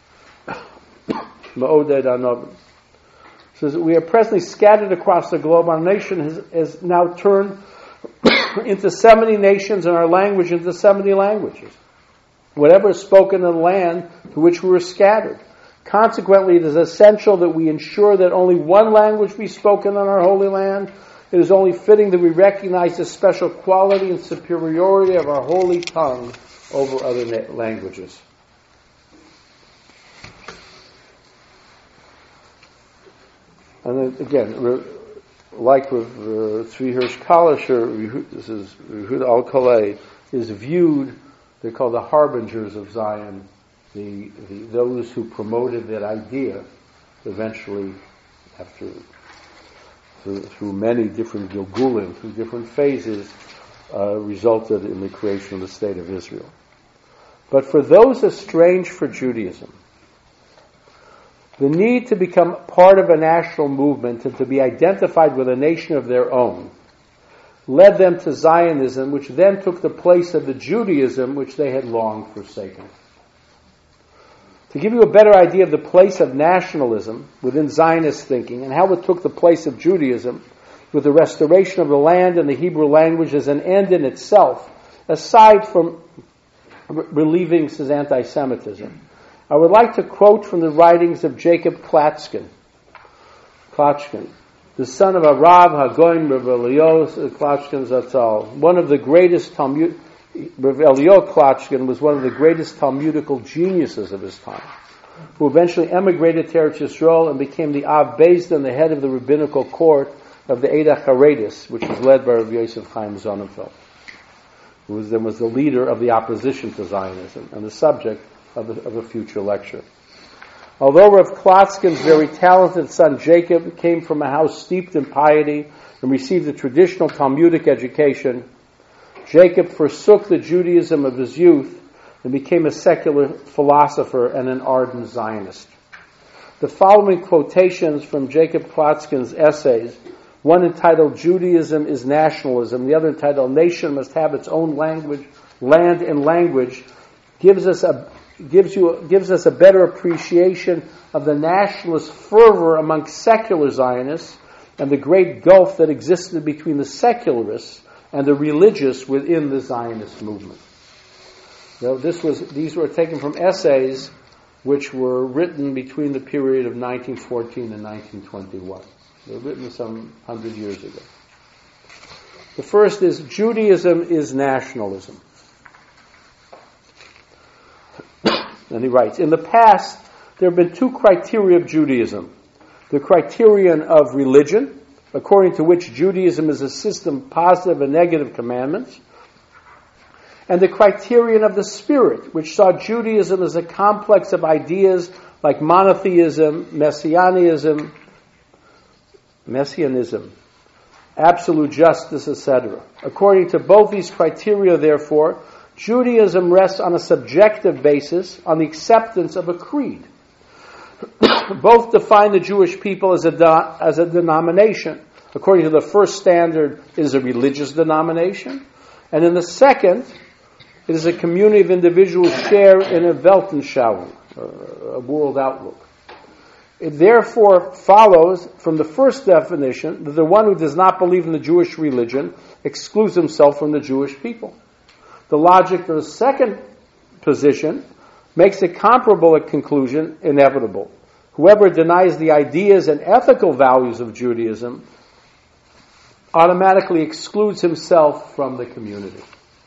Ma'oded Anovim. It says, we are presently scattered across the globe. Our nation has, has now turned into seventy nations and our language into seventy languages. Whatever is spoken in the land to which we were scattered. Consequently, it is essential that we ensure that only one language be spoken on our holy land. It is only fitting that we recognize the special quality and superiority of our holy tongue over other na- languages. And then again, like with uh, Tzvi Hirsch Kalisher, this is Yehuda Alkalay, is viewed, they're called the harbingers of Zion, the, the those who promoted that idea eventually, after through, through many different Gilgulim, through different phases, uh, resulted in the creation of the state of Israel. But for those estranged for Judaism, the need to become part of a national movement and to be identified with a nation of their own led them to Zionism, which then took the place of the Judaism which they had long forsaken. To give you a better idea of the place of nationalism within Zionist thinking and how it took the place of Judaism with the restoration of the land and the Hebrew language as an end in itself, aside from relieving his anti-Semitism, I would like to quote from the writings of Jacob Klatskin, Klotchkin, the son of a Rav Hagoin Rav Elio Klotchkin Zatzal, one of the greatest Talmud. Rav Elio Klotchkin was one of the greatest Talmudical geniuses of his time, who eventually emigrated to Eretz Yisrael and became the Av Beis Din, the head of the rabbinical court of the Eidah Charedis, which was led by Rav Yosef Chaim Sonnenfeld, who was, then was the leader of the opposition to Zionism and the subject of a, of a future lecture. Although Rav Klotskin's very talented son Jacob came from a house steeped in piety and received a traditional Talmudic education, Jacob forsook the Judaism of his youth and became a secular philosopher and an ardent Zionist. The following quotations from Jacob Klotskin's essays, one entitled Judaism is Nationalism, the other entitled Nation Must Have Its Own Language, Land and Language, gives us a gives you gives us a better appreciation of the nationalist fervor among secular Zionists and the great gulf that existed between the secularists and the religious within the Zionist movement. Now, this was these were taken from essays which were written between the period of nineteen fourteen and nineteen twenty-one. They were written some hundred years ago. The first is Judaism is nationalism. And he writes, in the past, there have been two criteria of Judaism. The criterion of religion, according to which Judaism is a system of positive and negative commandments, and the criterion of the spirit, which saw Judaism as a complex of ideas like monotheism, messianism, messianism, absolute justice, et cetera. According to both these criteria, therefore, Judaism rests on a subjective basis on the acceptance of a creed. Both define the Jewish people as a de- as a denomination. According to the first standard, it is a religious denomination, and in the second, it is a community of individuals share in a Weltanschauung, a world outlook. It therefore follows from the first definition that the one who does not believe in the Jewish religion excludes himself from the Jewish people. The logic of the second position makes a comparable conclusion inevitable. Whoever denies the ideas and ethical values of Judaism automatically excludes himself from the community.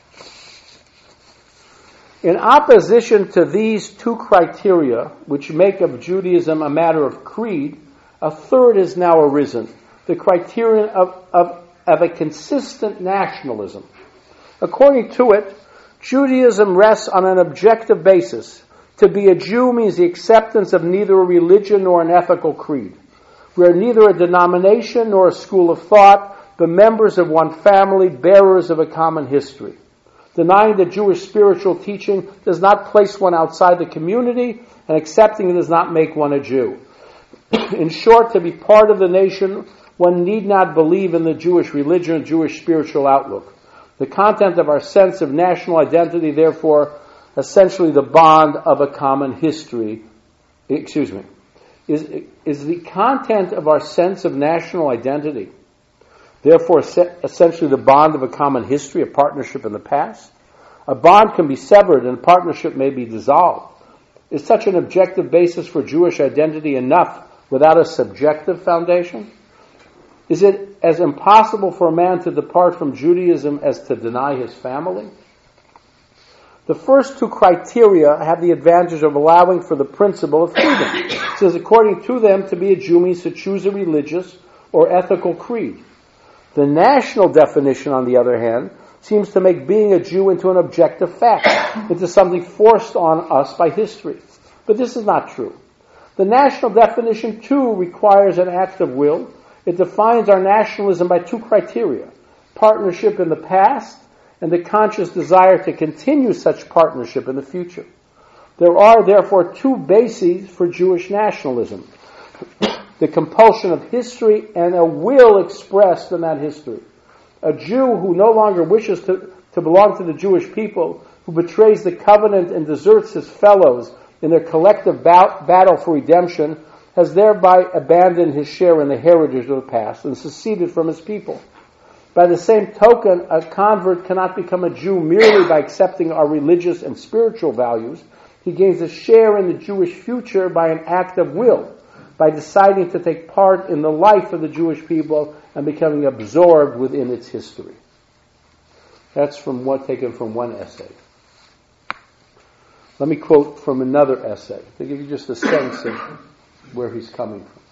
In opposition to these two criteria, which make of Judaism a matter of creed, a third has now arisen, the criterion of, of, of a consistent nationalism. According to it, Judaism rests on an objective basis. To be a Jew means the acceptance of neither a religion nor an ethical creed. We are neither a denomination nor a school of thought, but members of one family, bearers of a common history. Denying the Jewish spiritual teaching does not place one outside the community, and accepting it does not make one a Jew. In short, to be part of the nation, one need not believe in the Jewish religion or Jewish spiritual outlook. The content of our sense of national identity, therefore, essentially the bond of a common history, excuse me, is, is the content of our sense of national identity, therefore essentially the bond of a common history, a partnership in the past. A bond can be severed and a partnership may be dissolved. Is such an objective basis for Jewish identity enough without a subjective foundation? Is it as impossible for a man to depart from Judaism as to deny his family? The first two criteria have the advantage of allowing for the principle of freedom. It says, according to them, to be a Jew means to choose a religious or ethical creed. The national definition, on the other hand, seems to make being a Jew into an objective fact, into something forced on us by history. But this is not true. The national definition, too, requires an act of will. It defines our nationalism by two criteria: partnership in the past and the conscious desire to continue such partnership in the future. There are, therefore, two bases for Jewish nationalism: the compulsion of history and a will expressed in that history. A Jew who no longer wishes to, to belong to the Jewish people, who betrays the covenant and deserts his fellows in their collective ba- battle for redemption, has thereby abandoned his share in the heritage of the past and seceded from his people. By the same token, a convert cannot become a Jew merely by accepting our religious and spiritual values. He gains a share in the Jewish future by an act of will, by deciding to take part in the life of the Jewish people and becoming absorbed within its history. That's from what taken from one essay. Let me quote from another essay to give you just a sense of where he's coming from.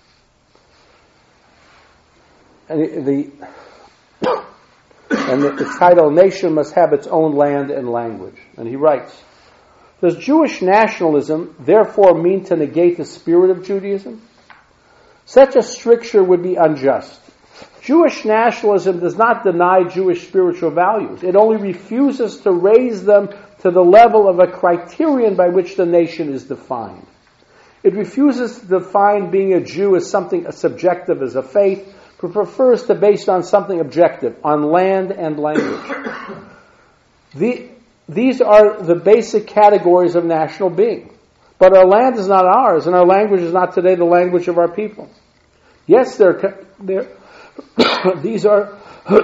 And the, and the, the title, Nation Must Have Its Own Land and Language. And he writes, does Jewish nationalism therefore mean to negate the spirit of Judaism? Such a stricture would be unjust. Jewish nationalism does not deny Jewish spiritual values. It only refuses to raise them to the level of a criterion by which the nation is defined. It refuses to define being a Jew as something as subjective as a faith, but prefers to base it on something objective, on land and language. The, these are the basic categories of national being. But our land is not ours, and our language is not today the language of our people. Yes, they're, they're, these are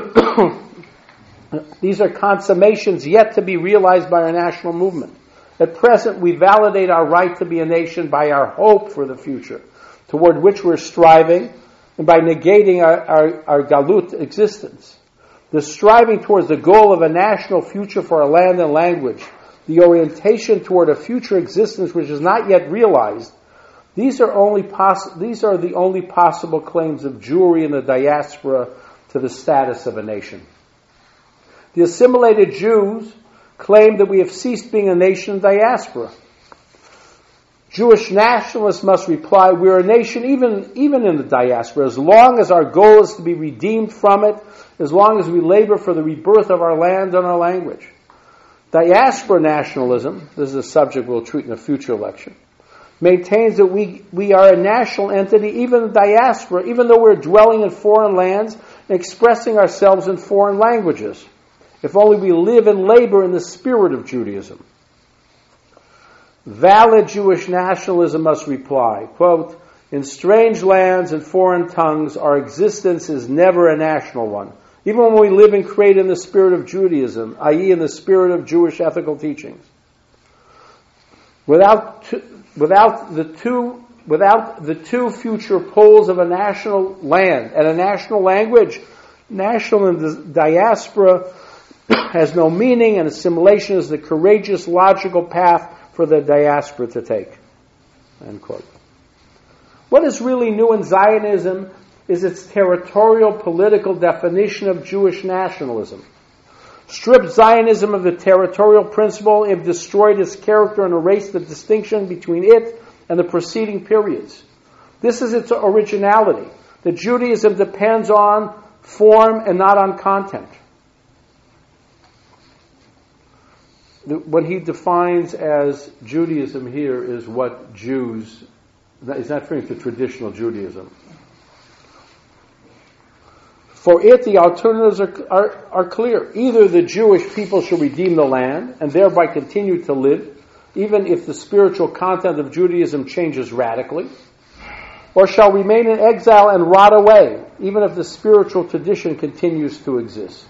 these are consummations yet to be realized by our national movement. At present, we validate our right to be a nation by our hope for the future, toward which we're striving, and by negating our, our, our galut existence. The striving towards the goal of a national future for our land and language, the orientation toward a future existence which is not yet realized, these are only poss- these are the only possible claims of Jewry in the diaspora to the status of a nation. The assimilated Jews claim that we have ceased being a nation in diaspora. Jewish nationalists must reply, we are a nation even, even in the diaspora, as long as our goal is to be redeemed from it, as long as we labor for the rebirth of our land and our language. Diaspora nationalism, this is a subject we'll treat in a future lecture, maintains that we, we are a national entity even in the diaspora, even though we're dwelling in foreign lands and expressing ourselves in foreign languages, if only we live and labor in the spirit of Judaism. Valid Jewish nationalism must reply, quote, in strange lands and foreign tongues, our existence is never a national one, even when we live and create in the spirit of Judaism, that is in the spirit of Jewish ethical teachings. Without, t- without the two without the two future poles of a national land and a national language, national and diaspora has no meaning, and assimilation is the courageous, logical path for the diaspora to take. End quote. What is really new in Zionism is its territorial political definition of Jewish nationalism. Strip Zionism of the territorial principle, it destroyed its character and erased the distinction between it and the preceding periods. This is its originality, that Judaism depends on form and not on content. What he defines as Judaism here is what Jews, he's not referring to traditional Judaism. For it, the alternatives are, are, are clear. Either the Jewish people shall redeem the land and thereby continue to live, even if the spiritual content of Judaism changes radically, or shall remain in exile and rot away, even if the spiritual tradition continues to exist.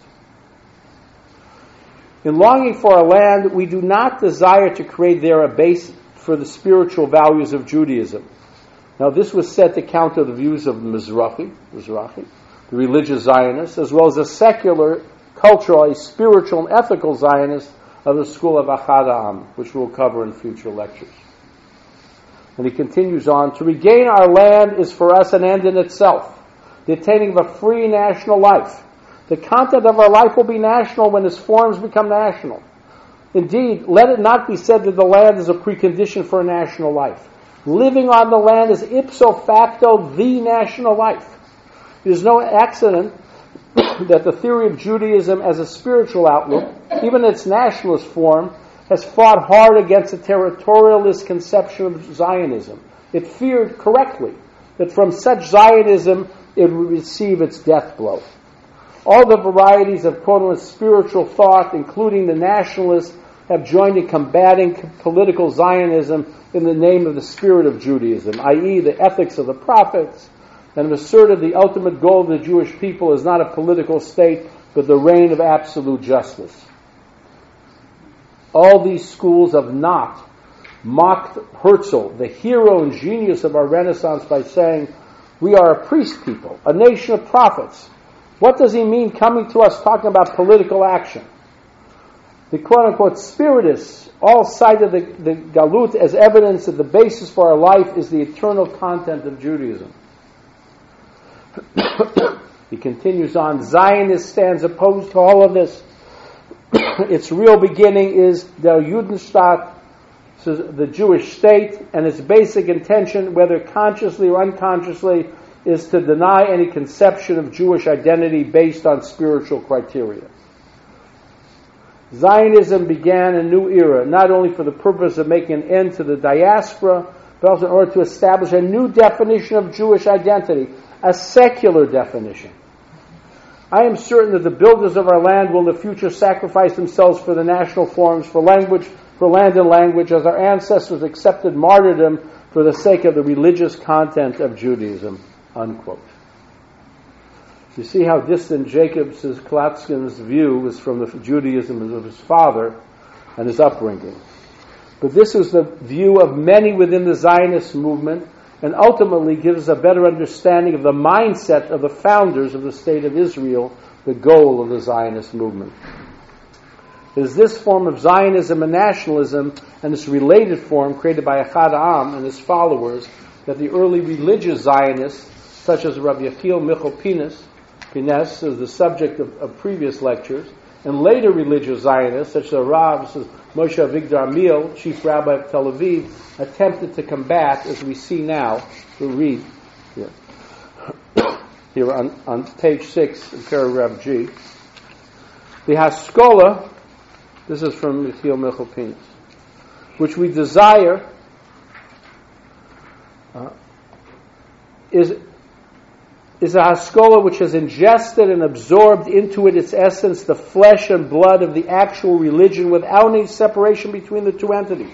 In longing for a land, we do not desire to create there a base for the spiritual values of Judaism. Now, this was set to counter the views of the Mizrahi, Mizrahi, the religious Zionists, as well as the secular, cultural, spiritual, and ethical Zionists of the school of Achad Ha'am, which we'll cover in future lectures. And he continues on, to regain our land is for us an end in itself, the attaining of a free national life. The content of our life will be national when its forms become national. Indeed, let it not be said that the land is a precondition for a national life. Living on the land is ipso facto the national life. It is no accident that the theory of Judaism as a spiritual outlook, even its nationalist form, has fought hard against the territorialist conception of Zionism. It feared correctly that from such Zionism it would receive its death blow. All the varieties of quote-unquote spiritual thought, including the nationalists, have joined in combating political Zionism in the name of the spirit of Judaism, that is the ethics of the prophets, and have asserted the ultimate goal of the Jewish people is not a political state, but the reign of absolute justice. All these schools have not mocked Herzl, the hero and genius of our Renaissance, by saying, we are a priest people, a nation of prophets. What does he mean coming to us talking about political action? The quote-unquote spiritists all cited the, the Galut as evidence that the basis for our life is the eternal content of Judaism. He continues on, Zionist stands opposed to all of this. Its real beginning is the Judenstaat, the Jewish state, and its basic intention, whether consciously or unconsciously, is to deny any conception of Jewish identity based on spiritual criteria. Zionism began a new era, not only for the purpose of making an end to the diaspora, but also in order to establish a new definition of Jewish identity, a secular definition. I am certain that the builders of our land will in the future sacrifice themselves for the national forms, for language, for land and language, as our ancestors accepted martyrdom for the sake of the religious content of Judaism. Unquote. You see how distant Jacob's Klatskin's view was from the Judaism of his father and his upbringing. But this is the view of many within the Zionist movement, and ultimately gives a better understanding of the mindset of the founders of the State of Israel, the goal of the Zionist movement. It is this form of Zionism and nationalism, and this related form created by Achad Ha'am and his followers, that the early religious Zionists, such as Rabbi Yechiel Michal Pines, Pines is the subject of, of previous lectures, and later religious Zionists, such as Rav Moshe Avigdor Amiel, chief rabbi of Tel Aviv, attempted to combat, as we see now. We'll read here, here on, on page six, in paragraph G. The Haskalah, this is from Yechiel Michal Pines, which we desire uh, is is a haskalah which has ingested and absorbed into it its essence the flesh and blood of the actual religion without any separation between the two entities.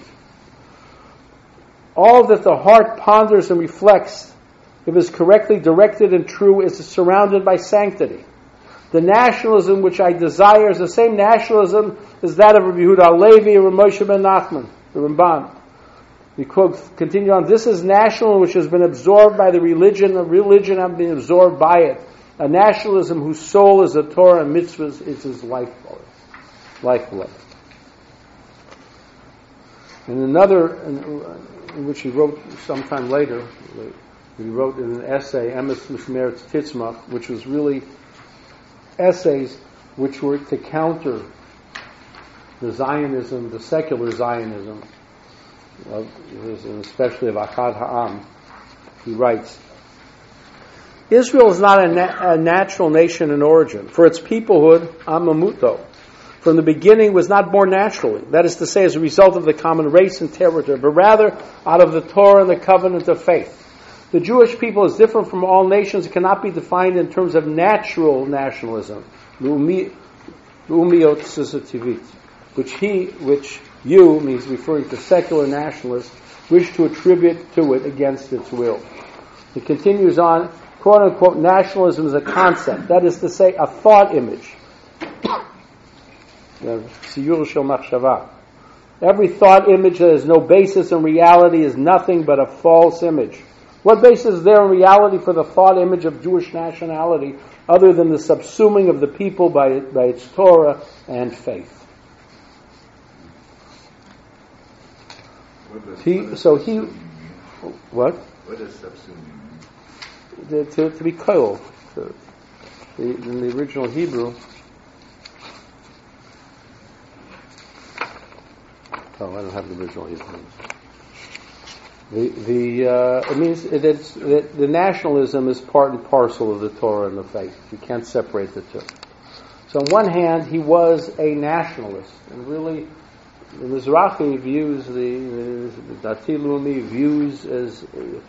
All that the heart ponders and reflects, if it is correctly directed and true, is surrounded by sanctity. The nationalism which I desire is the same nationalism as that of Rabbi Yehuda Halevi or Moshe ben Nachman, the Ramban. We quote, continue on, this is national which has been absorbed by the religion, a religion has been absorbed by it. A nationalism whose soul is the Torah and mitzvahs is his lifeblood. lifeblood. And another, in, in which he wrote sometime later, he wrote in an essay, Emes Mishmeret Titzmach, which was really essays which were to counter the Zionism, the secular Zionism, of, especially of Achad Ha'am, He writes, Israel is not a, na- a natural nation in origin, for its peoplehood, amamuto, from the beginning was not born naturally, that is to say, as a result of the common race and territory, but rather out of the Torah and the covenant of faith. The Jewish people is different from all nations. It cannot be defined in terms of natural nationalism, which he, which you, means referring to secular nationalists, wish to attribute to it against its will. He continues on, quote-unquote, nationalism is a concept, that is to say, a thought image. Every thought image that has no basis in reality is nothing but a false image. What basis is there in reality for the thought image of Jewish nationality other than the subsuming of the people by, by its Torah and faith? He, so he, what? What does subsuming mean? To, to, to be koil. To, the, in the original Hebrew, oh, I don't have the original Hebrew. The the uh, it means that it's, that the nationalism is part and parcel of the Torah and the faith. You can't separate the two. So on one hand, he was a nationalist, and really, the Mizrahi views the, the Dati Leumi views as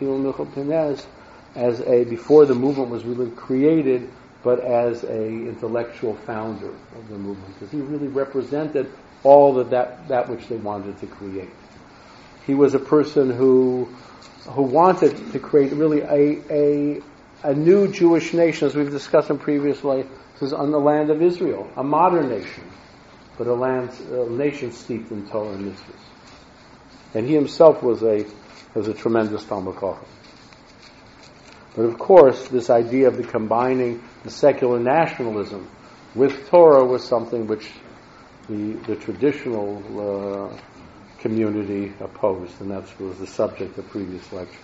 as a before the movement was really created, but as a intellectual founder of the movement, because he really represented all of that that which they wanted to create. He was a person who who wanted to create really a a, a new Jewish nation, as we've discussed in previously. This is on the land of Israel, a modern nation, but a land a nation steeped in Torah and mitzvahs. And he himself was a was a tremendous Talmud Chacham. But of course, this idea of the combining the secular nationalism with Torah was something which the the traditional uh, community opposed, and that was the subject of previous lectures.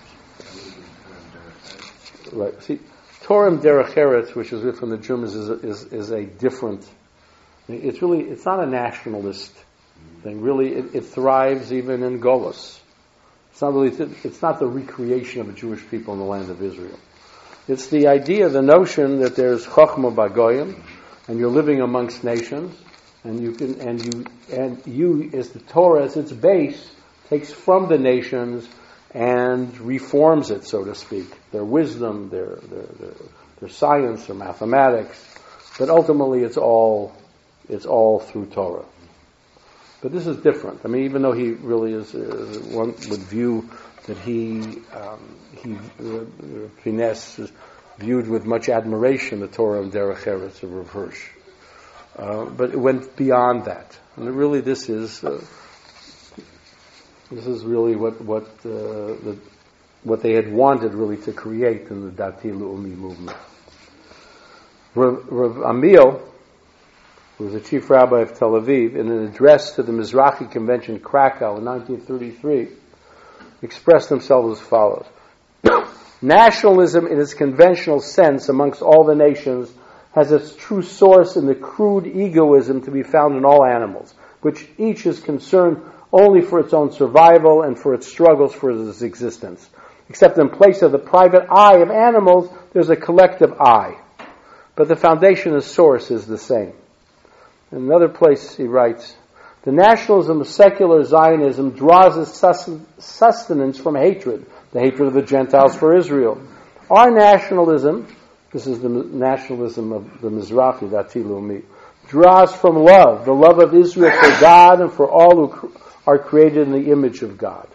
Right. See, Torah Derech Eretz, which is from the Germans, is, is is a different. It's really it's not a nationalist thing. Really, it, it thrives even in Golos. It's not really. It's not the recreation of the Jewish people in the land of Israel. It's the idea, the notion that there's Chochma Bagoyim, and you're living amongst nations. And you can, and you, and you, as the Torah, as its base, takes from the nations and reforms it, so to speak. Their wisdom, their their their, their science, their mathematics, but ultimately it's all it's all through Torah. But this is different. I mean, even though he really is, uh, one would view that he um, he uh, Finesse is viewed with much admiration the Torah of Derech Eretz of Rav Hirsch. Uh, but it went beyond that, and really, this is uh, this is really what what uh, the, what they had wanted really to create in the Dati Leumi movement. Rav, Rav Amiel, who was the chief rabbi of Tel Aviv, in an address to the Mizrahi Convention Krakow in nineteen thirty-three, expressed himself as follows: Nationalism, in its conventional sense, amongst all the nations, has its true source in the crude egoism to be found in all animals, which each is concerned only for its own survival and for its struggles for its existence. Except in place of the private I of animals, there's a collective I. But the foundation and source is the same. In another place he writes, the nationalism of secular Zionism draws its sustenance from hatred, the hatred of the Gentiles for Israel. Our nationalism, this is the nationalism of the Mizrahi, Dati Leumi, draws from love, the love of Israel for God and for all who are created in the image of God.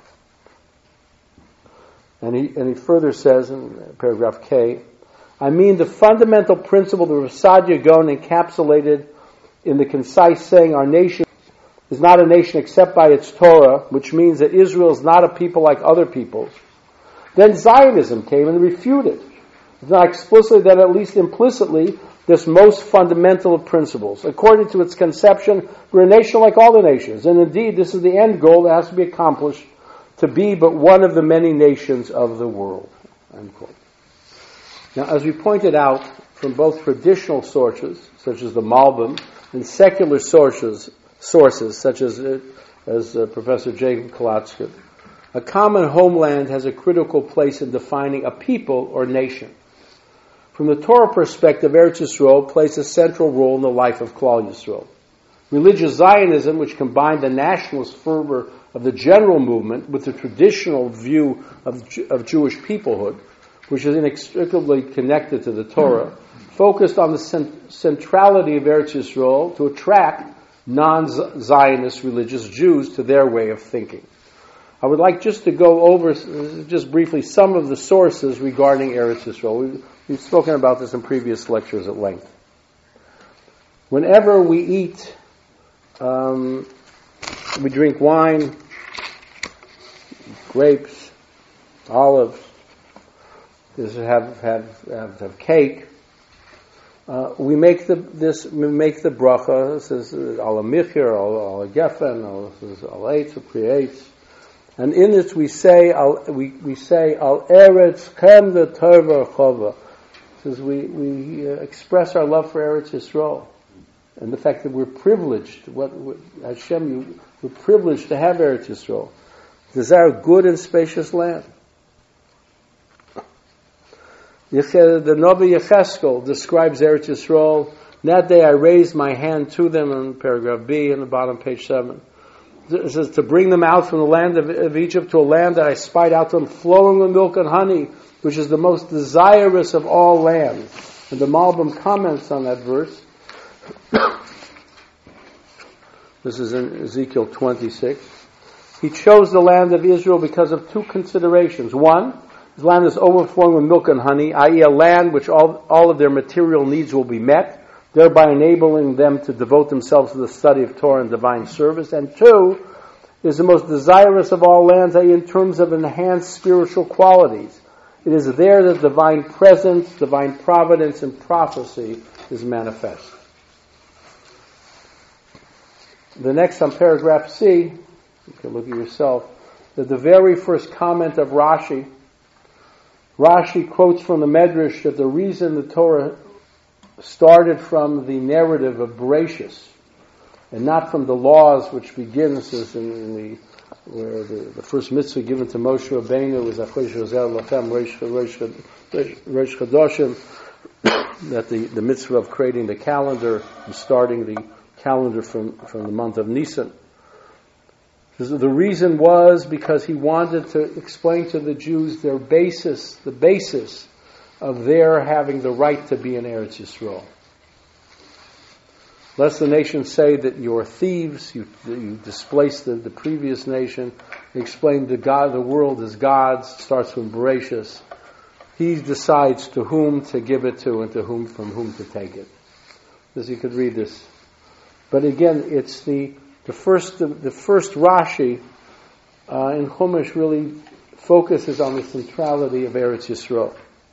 And he, and he further says in paragraph K, I mean the fundamental principle of the Rav Saadia Gaon encapsulated in the concise saying, our nation is not a nation except by its Torah, which means that Israel is not a people like other peoples. Then Zionism came and refuted. It's not explicitly, then at least implicitly, this most fundamental of principles. According to its conception, we're a nation like all the nations. And indeed, this is the end goal that has to be accomplished, to be but one of the many nations of the world. End quote. Now, as we pointed out from both traditional sources, such as the Malbim, and secular sources, sources such as, as uh, Professor Jacob Kalatsky, A common homeland has a critical place in defining a people or nation. From the Torah perspective, Eretz Yisrael plays a central role in the life of Klal Yisrael. Religious Zionism, which combined the nationalist fervor of the general movement with the traditional view of, of Jewish peoplehood, which is inextricably connected to the Torah, focused on the cent- centrality of Eretz Yisrael to attract non-Zionist religious Jews to their way of thinking. I would like just to go over, just briefly, some of the sources regarding Eretz Yisrael. We've, we've spoken about this in previous lectures at length. Whenever we eat, um, we drink wine, grapes, olives, have have have, have cake. Uh, we make the this we make the bracha. This is al michir, al gefen, al eitz, al creates, and in it we say al we we say al eretz chem the tova chova. Says we we uh, express our love for Eretz Yisrael, and the fact that we're privileged. What, what Hashem, you, we're privileged to have Eretz Yisrael. Desire good and spacious land. The Novi Yecheskel describes Eretz Yisrael. That day I raised my hand to them, in paragraph B, in the bottom, page seven. It says, to bring them out from the land of, of Egypt to a land that I spied out to them, flowing with milk and honey, which is the most desirous of all lands. And the Malbim comments on that verse. This is in Ezekiel twenty-six. He chose the land of Israel because of two considerations. One, the land is overflowing with milk and honey, that is a land which all, all of their material needs will be met, thereby enabling them to devote themselves to the study of Torah and divine service. And two, is the most desirous of all lands, that is in terms of enhanced spiritual qualities. It is there that divine presence, divine providence, and prophecy is manifest. The next on paragraph C, you can look at yourself, that the very first comment of Rashi, Rashi quotes from the Medrash that the reason the Torah started from the narrative of Bereshis and not from the laws, which begins as in, in the where the, the first mitzvah given to Moshe Rabbeinu was Achosh Yozel Lachem Reish Chadoshim, that the, the mitzvah of creating the calendar and starting the calendar from, from the month of Nisan. The reason was because he wanted to explain to the Jews their basis, the basis of their having the right to be in Eretz Yisrael. Lest the nation say that you are thieves, you, you displace the, the previous nation. He explained the God, the world is God's, starts from Bereshis. He decides to whom to give it to and to whom from whom to take it. As you could read this. But again, it's the The first, the, the first Rashi uh, in Chumash really focuses on the centrality of Eretz Yisrael.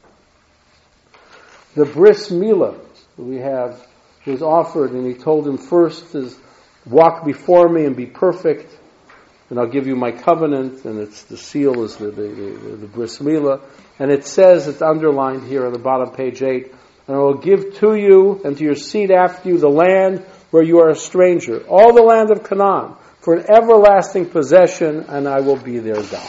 The Bris Milah we have was offered, and he told him first is walk before me and be perfect, and I'll give you my covenant. And it's the seal is the the, the, the Bris Milah, and it says it's underlined here on the bottom, page eight. And I will give to you and to your seed after you the land where you are a stranger, all the land of Canaan, for an everlasting possession, and I will be their God.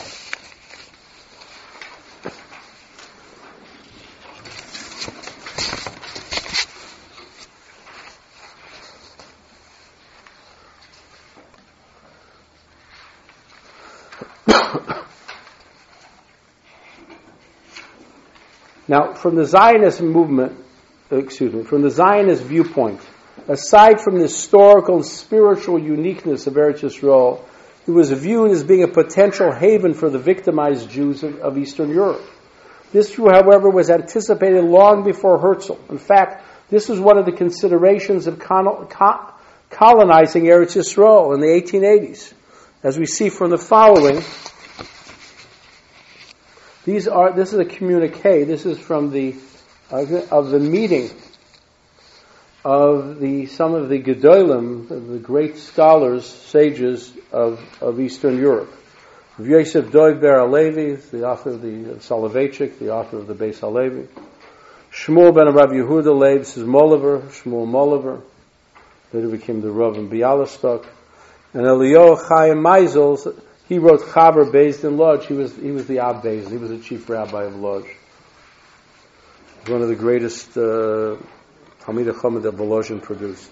Now, from the Zionist movement, excuse me, from the Zionist viewpoint, aside from the historical and spiritual uniqueness of Eretz Yisrael, it was viewed as being a potential haven for the victimized Jews of, of Eastern Europe. This view, however, was anticipated long before Herzl. In fact, this was one of the considerations of con- co- colonizing Eretz Yisrael in the eighteen eighties. As we see from the following, these are this is a communique. This is from the uh, of the meeting of the some of the Gedolim, the great scholars, sages of, of Eastern Europe. Yosef Dov Ber Halevi, the author of the Soloveitchik, the author of the Beis Halevi. Shmuel ben Rav Yehuda Leib, this is Moliver, Shmuel Moliver, later became the Rav in Bialystok. And Eliyahu Chaim Meisel, He wrote Chaver Beis Din Lodz. He was he was the Ab Beis Din. He was the chief rabbi of Lodz. One of the greatest uh, Talmidei Chacham that Volozhin produced.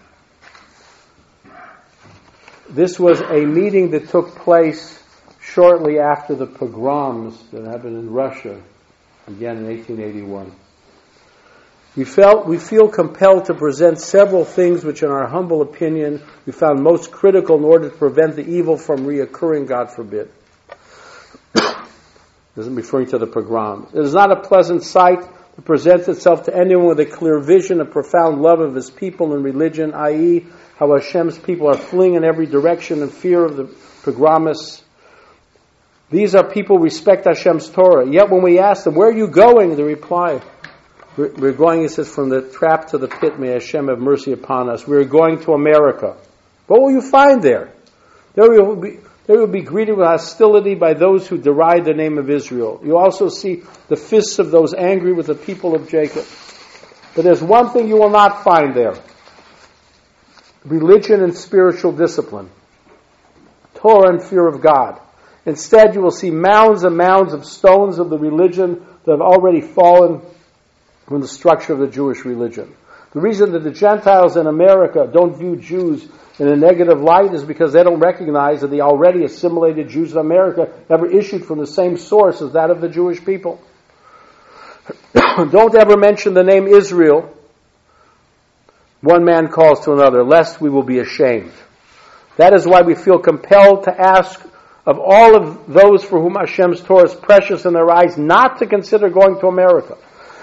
This was a meeting that took place shortly after the pogroms that happened in Russia, again in eighteen eighty-one. We felt, we feel compelled to present several things which, in our humble opinion, we found most critical in order to prevent the evil from reoccurring, God forbid. This is referring to the pogroms. It is not a pleasant sight that presents itself to anyone with a clear vision and profound love of his people and religion, that is, how Hashem's people are fleeing in every direction in fear of the pogromists. These are people who respect Hashem's Torah. Yet when we ask them, where are you going? They reply, we're going, he says, from the trap to the pit, may Hashem have mercy upon us. We're going to America. What will you find there? There will be, there will be greeted with hostility by those who deride the name of Israel. You also see the fists of those angry with the people of Jacob. But there's one thing you will not find there. Religion and spiritual discipline. Torah and fear of God. Instead, you will see mounds and mounds of stones of the religion that have already fallen from the structure of the Jewish religion. The reason that the Gentiles in America don't view Jews in a negative light is because they don't recognize that the already assimilated Jews in America ever issued from the same source as that of the Jewish people. Don't ever mention the name Israel, one man calls to another, lest we will be ashamed. That is why we feel compelled to ask of all of those for whom Hashem's Torah is precious in their eyes not to consider going to America.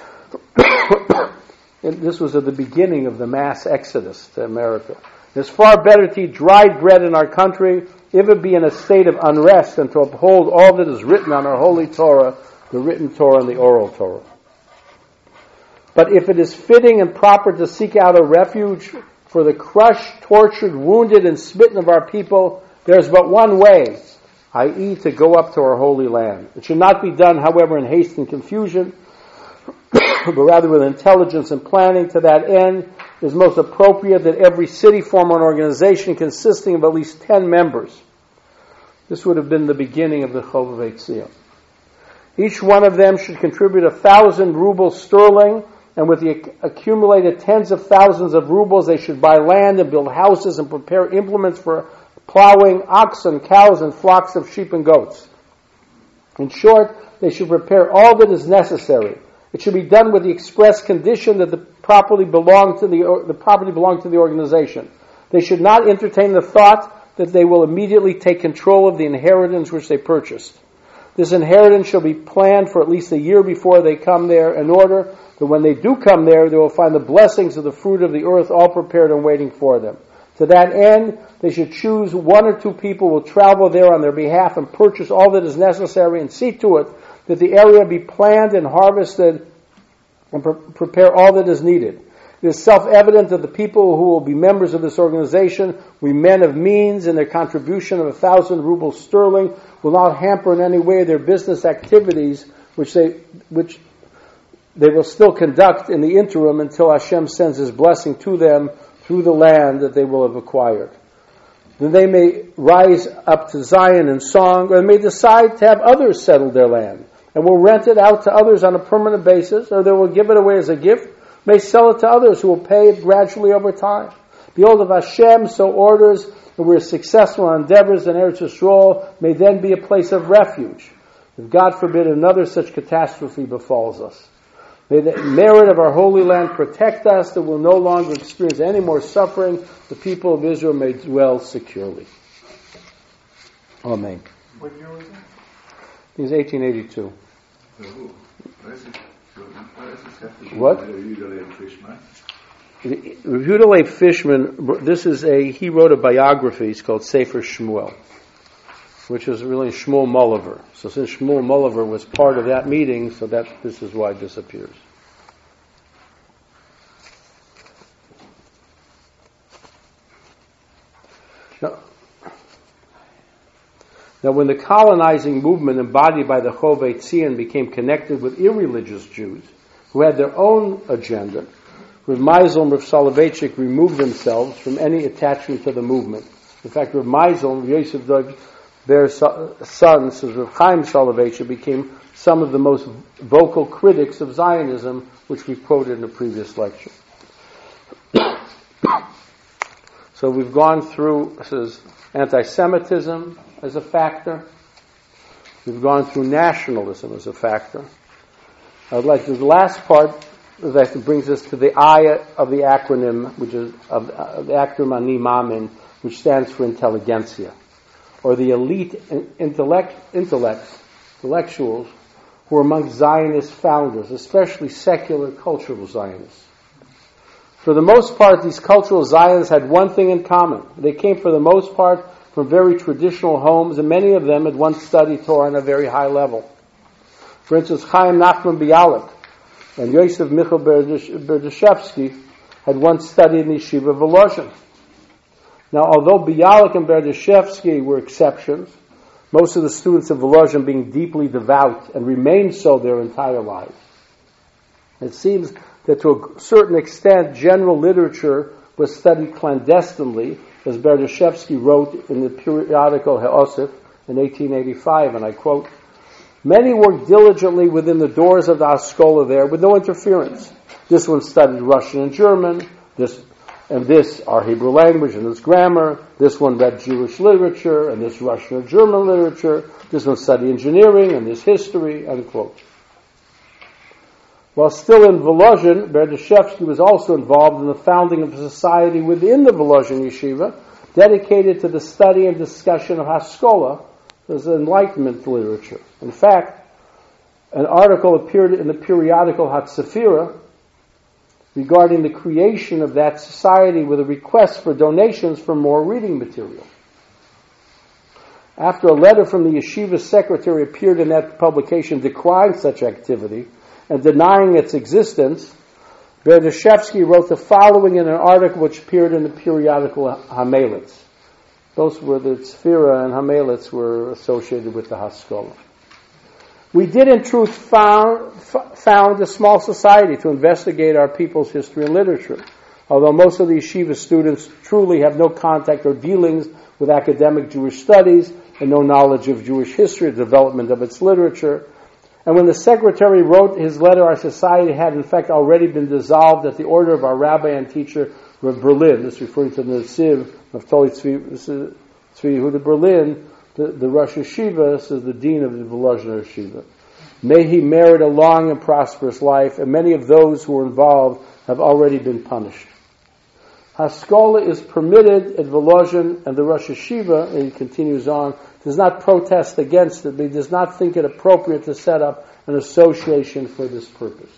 And this was at the beginning of the mass exodus to America. It's far better to eat dried bread in our country, if it be in a state of unrest, than to uphold all that is written on our holy Torah, the written Torah and the oral Torah. But if it is fitting and proper to seek out a refuge for the crushed, tortured, wounded, and smitten of our people, there is but one way, that is to go up to our holy land. It should not be done, however, in haste and confusion, but rather with intelligence and planning. To that end, it is most appropriate that every city form an organization consisting of at least ten members. This would have been the beginning of the Chovevei Tzion. Each one of them should contribute a thousand rubles sterling, and with the accumulated tens of thousands of rubles, they should buy land and build houses and prepare implements for plowing, oxen, cows, and flocks of sheep and goats. In short, they should prepare all that is necessary. It should be done with the express condition that the property belong to the, the property belong to the organization. They should not entertain the thought that they will immediately take control of the inheritance which they purchased. This inheritance shall be planned for at least a year before they come there, in order that when they do come there, they will find the blessings of the fruit of the earth all prepared and waiting for them. To that end, they should choose one or two people who will travel there on their behalf and purchase all that is necessary, and see to it that the area be planned and harvested and pre- prepare all that is needed. It is self-evident that the people who will be members of this organization will be men of means, and their contribution of a thousand rubles sterling will not hamper in any way their business activities, which they which they will still conduct in the interim until Hashem sends His blessing to them through the land that they will have acquired. Then they may rise up to Zion in song, or they may decide to have others settle their land, and will rent it out to others on a permanent basis, or they will give it away as a gift, may sell it to others who will pay it gradually over time. Behold, if Hashem so orders that we are successful in endeavors in Eretz Yisrael, may then be a place of refuge. If God forbid another such catastrophe befalls us, may the merit of our holy land protect us, that we'll no longer experience any more suffering. The people of Israel may dwell securely. Amen. What year was it? It was eighteen eighty-two. What? What? Yehuda Leib Fishman, this is a, he wrote a biography, it's called Sefer Shmuel, which is really Shmuel Molliver. So since Shmuel Molliver was part of that meeting, so that this is why this appears. Now, now when the colonizing movement embodied by the Chovevei Tzion became connected with irreligious Jews who had their own agenda, Rav Meisel and Rav Soloveitchik removed themselves from any attachment to the movement. In fact, Rav Meisel and Rav Yosef Dov their sons, Rav Chaim Soloveitcher, became some of the most vocal critics of Zionism, which we quoted in a previous lecture. So we've gone through, this is anti-Semitism as a factor. We've gone through nationalism as a factor. I'd like to, the last part that brings us to the I of the acronym, which is of uh, the acronym Ani Mamin, which stands for intelligentsia, or the elite intellect, intellects, intellectuals who are among Zionist founders, especially secular cultural Zionists. For the most part, these cultural Zionists had one thing in common. They came, for the most part, from very traditional homes, and many of them had once studied Torah on a very high level. For instance, Chaim Nachman Bialik and Yosef Michal Berdashevsky had once studied in Yeshiva Volozhin. Now, although Bialik and Berdashevsky were exceptions, most of the students of Volozhin being deeply devout and remained so their entire lives, it seems that to a certain extent, general literature was studied clandestinely, as Berdashevsky wrote in the periodical Ha'osif in eighteen eighty-five, and I quote, "Many worked diligently within the doors of the Haskalah there with no interference. This one studied Russian and German, this and this our Hebrew language and this grammar, this one read Jewish literature and this Russian and German literature, this one studied engineering and this history," unquote. While still in Volozhin, Berdashevsky was also involved in the founding of a society within the Volozhin yeshiva dedicated to the study and discussion of Haskalah as Enlightenment literature. In fact, an article appeared in the periodical Hatzafira regarding the creation of that society with a request for donations for more reading material. After a letter from the yeshiva secretary appeared in that publication decrying such activity and denying its existence, Berdashevsky wrote the following in an article which appeared in the periodical Hamelitz. Those were the Tzfira and Hamelitz were associated with the Haskalah. "We did in truth found, f- found a small society to investigate our people's history and literature. Although most of the yeshiva students truly have no contact or dealings with academic Jewish studies and no knowledge of Jewish history or development of its literature. And when the secretary wrote his letter, our society had in fact already been dissolved at the order of our rabbi and teacher, Rav Berlin." This referring to the Nesiv of Toli Tzvi Yehuda Berlin, the, the Rosh Yeshiva, this is the dean of the Volozhin Yeshiva. "May he merit a long and prosperous life, and many of those who were involved have already been punished. Haskalah is permitted at Volozhin, and the Rosh Yeshiva," and he continues on, "does not protest against it, but he does not think it appropriate to set up an association for this purpose."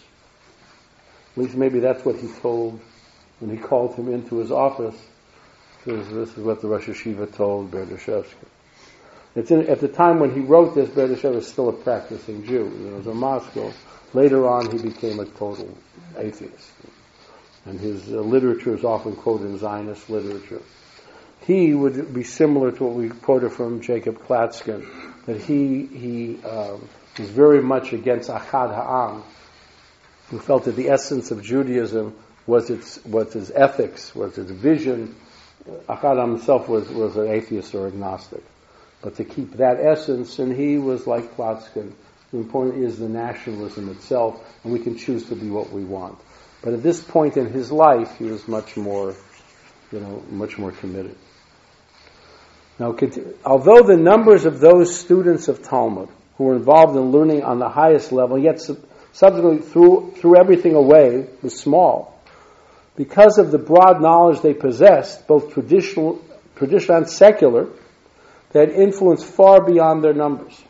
At least maybe that's what he told when he called him into his office. This is what the Rosh Yeshiva told Berdashevsky. It's in, at the time when he wrote this, Berdashevsky was still a practicing Jew. He was in Moscow. Later on, he became a total atheist. And his uh, literature is often quoted in Zionist literature. He would be similar to what we quoted from Jacob Klatskin, that he he um, was very much against Achad Ha'am, who felt that the essence of Judaism was its was its ethics, was its vision. Achad Ha'am himself was, was an atheist or agnostic. But to keep that essence, and he was like Klatskin, the important is the nationalism itself, and we can choose to be what we want. But at this point in his life, he was much more, you know, much more committed. Now, although the numbers of those students of Talmud who were involved in learning on the highest level, yet subsequently threw, threw everything away, was small, because of the broad knowledge they possessed, both traditional, traditional and secular, they had influence far beyond their numbers.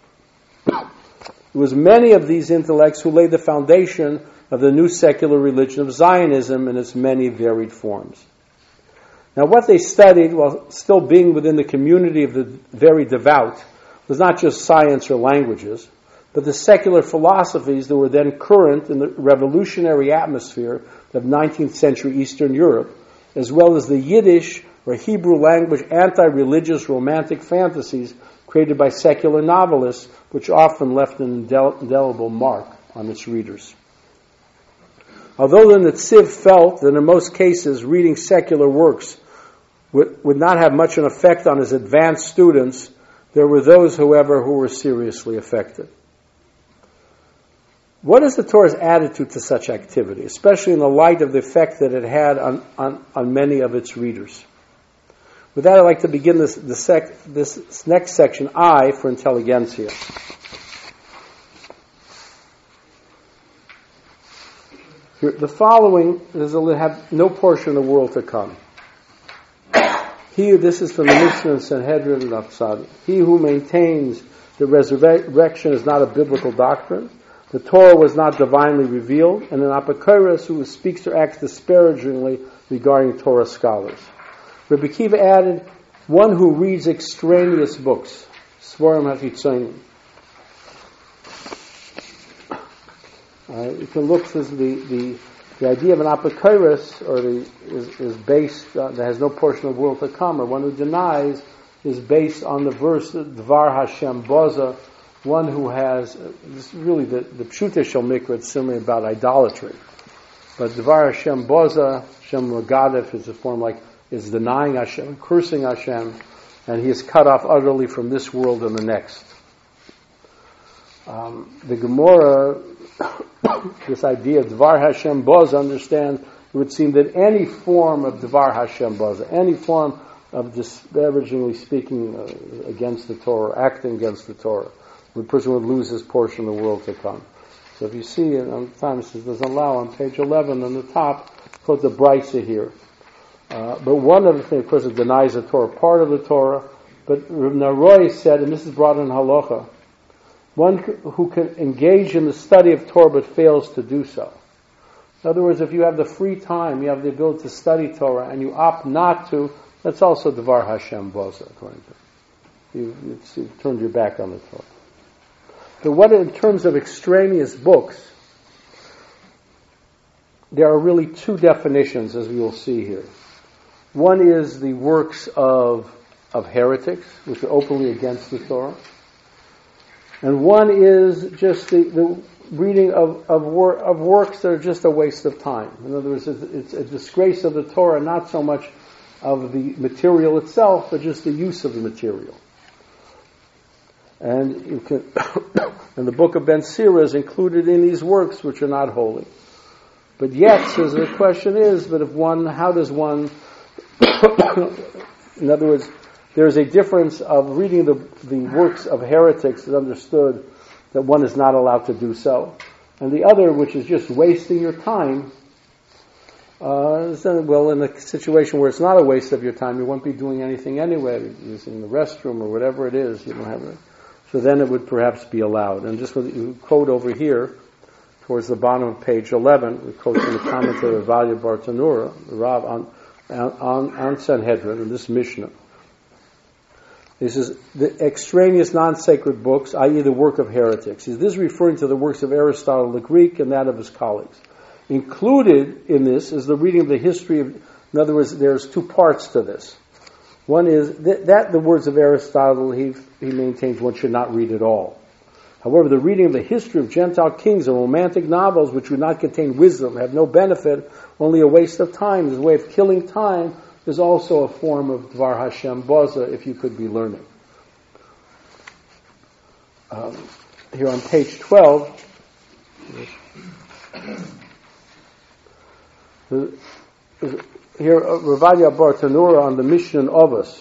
It was many of these intellects who laid the foundation of the new secular religion of Zionism in its many varied forms. Now, what they studied, while still being within the community of the very devout, was not just science or languages, but the secular philosophies that were then current in the revolutionary atmosphere of nineteenth century Eastern Europe, as well as the Yiddish or Hebrew language anti-religious romantic fantasies created by secular novelists, which often left an indel- indelible mark on its readers. Although the Netziv felt that in most cases reading secular works would, would not have much an effect on his advanced students, There were those, however, who were seriously affected. What is the Torah's attitude to such activity, especially in the light of the effect that it had on, on, on many of its readers? With that, I'd like to begin this, this, sec, this next section, I, for intelligentsia. Here, the following is a, have no portion of the world to come. He, this is from the Mishnah and Sanhedrin and Afsad. He who maintains the resurrection is not a biblical doctrine. The Torah was not divinely revealed, and an apokoros who speaks or acts disparagingly regarding Torah scholars. Rabbi Akiva added, one who reads extraneous books, Svarim HaChitzonim. Uh, you can look for the, the the idea of an apokoros, or the is, is based uh, that has no portion of the world to come, or one who denies is based on the verse Dvar Hashem Boza, one who has uh, this is really the the Pshutei Shel Mikra. It's similar about idolatry, but Dvar Hashem Boza, Hashem Ragadif is a form like is denying Hashem, cursing Hashem, and he is cut off utterly from this world and the next. Um, the Gemara, this idea of Dvar Hashem Boz, understand it would seem that any form of Dvar Hashem Boz, any form of disparagingly speaking uh, against the Torah, acting against the Torah, the person would lose his portion of the world to come. So if you see, on times it doesn't allow on page eleven on the top, quote the Brisa here. Uh, but one of the things, of course, it denies the Torah, part of the Torah. But Reb Naroi said, and this is brought in Halacha, one who can engage in the study of Torah but fails to do so. In other words, if you have the free time, you have the ability to study Torah, and you opt not to, that's also Dvar Hashem Boza, according to you. You've, you've turned your back on the Torah. But what in terms of extraneous books, there are really two definitions, as we will see here. One is the works of of heretics, which are openly against the Torah. And one is just the, the reading of of, wor- of works that are just a waste of time. In other words, it's, it's a disgrace of the Torah, not so much of the material itself, but just the use of the material. And you can, and the book of Ben Sira is included in these works, which are not holy. But yet, says the question is, but if one, how does one, in other words, there is a difference of reading the, the works of heretics is understood that one is not allowed to do so. And the other, which is just wasting your time, uh, well, in a situation where it's not a waste of your time, you won't be doing anything anyway, using the restroom or whatever it is, you don't have it. So then it would perhaps be allowed. And just what you quote over here, towards the bottom of page eleven, we quote from the commentary of Valia Bartanura, the Rav on, on, on Sanhedrin, in this Mishnah. This is the extraneous non-sacred books, that is the work of heretics. Is this referring to the works of Aristotle the Greek and that of his colleagues? Included in this is the reading of the history of, in other words, there's two parts to this. One is that, that the words of Aristotle, he, he maintains one should not read at all. However, the reading of the history of Gentile kings and romantic novels which do not contain wisdom, have no benefit, only a waste of time, is a way of killing time, is also a form of Dvar Hashem Boza, if you could be learning. Um, here on page twelve, the, here uh, Ravadia Bartanura on the Mishnah in Ovos,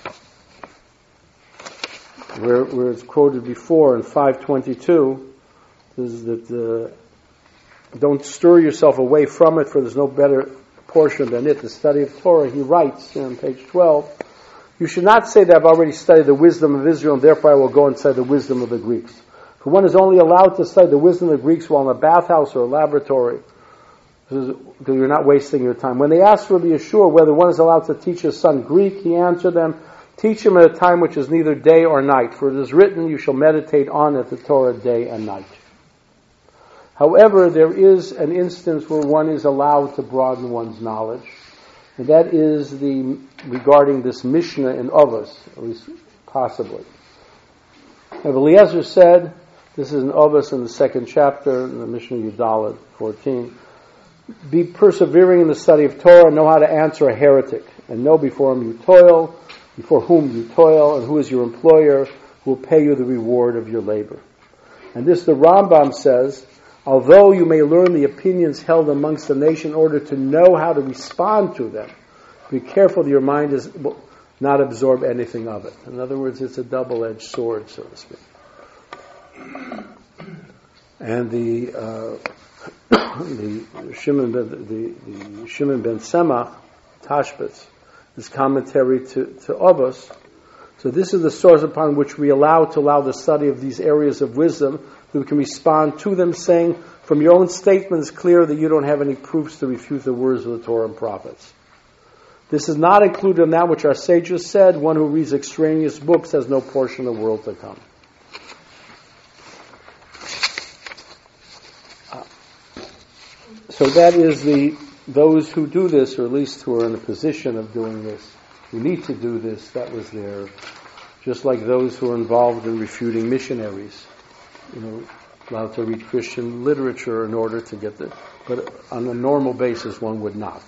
where, where it's quoted before in five twenty-two, is that uh, don't stir yourself away from it, for there's no better portion than it, the study of Torah. He writes here on page twelve, you should not say that I've already studied the wisdom of Israel and therefore I will go and study the wisdom of the Greeks. For one is only allowed to study the wisdom of the Greeks while in a bathhouse or a laboratory, because you're not wasting your time. When they asked Rabbi Yeshua whether one is allowed to teach his son Greek, he answered them, teach him at a time which is neither day or night, for it is written, you shall meditate on it, the Torah, day and night. However, there is an instance where one is allowed to broaden one's knowledge, and that is the regarding this Mishnah in Ovos, at least possibly. Now, Eliezer said, this is in Ovos in the second chapter, in the Mishnah Yudalad fourteen, be persevering in the study of Torah, and know how to answer a heretic, and know before whom you toil, before whom you toil, and who is your employer, who will pay you the reward of your labor. And this the Rambam says, although you may learn the opinions held amongst the nation in order to know how to respond to them, be careful that your mind does not absorb anything of it. In other words, it's a double-edged sword, so to speak. And the uh, the Shimon ben, the, the Shimon ben Semach, Tashbetz, his commentary to, to Obos. So this is the source upon which we allow to allow the study of these areas of wisdom, that we can respond to them, saying, from your own statement it's clear that you don't have any proofs to refute the words of the Torah and prophets. This is not included in that which our sages said, one who reads extraneous books has no portion of the world to come. Uh, so that is the, those who do this, or at least who are in a position of doing this, who need to do this, that was their, just like those who are involved in refuting missionaries, you know, allowed to read Christian literature in order to get the, but on a normal basis one would not.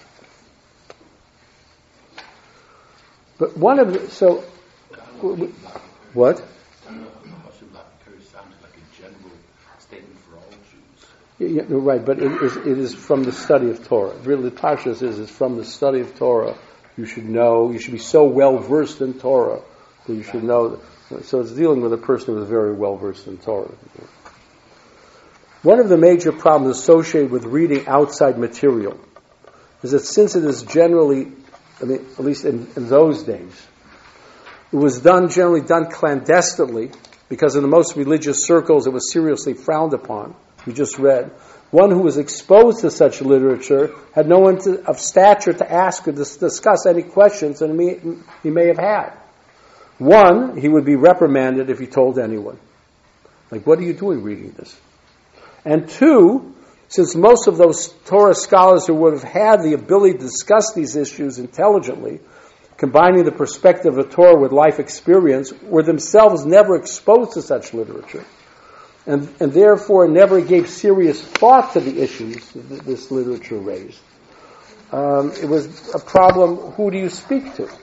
But one of the, so, what? Sounds like a general statement for all Jews. Yeah, yeah, right, but it is, it is from the study of Torah. Really, the Pashas is, is from the study of Torah. You should know, you should be so well versed in Torah that you should know. So it's dealing with a person who is very well versed in Torah. One of the major problems associated with reading outside material is that since it is generally, I mean, at least in, in those days, it was done generally done clandestinely, because in the most religious circles it was seriously frowned upon. We just read. One who was exposed to such literature had no one to, of stature to ask or to discuss any questions that he may, he may have had. One, he would be reprimanded if he told anyone. Like, what are you doing reading this? And two, since most of those Torah scholars who would have had the ability to discuss these issues intelligently, combining the perspective of Torah with life experience, were themselves never exposed to such literature, and, and therefore never gave serious thought to the issues that this literature raised. Um, it was a problem, who do you speak to?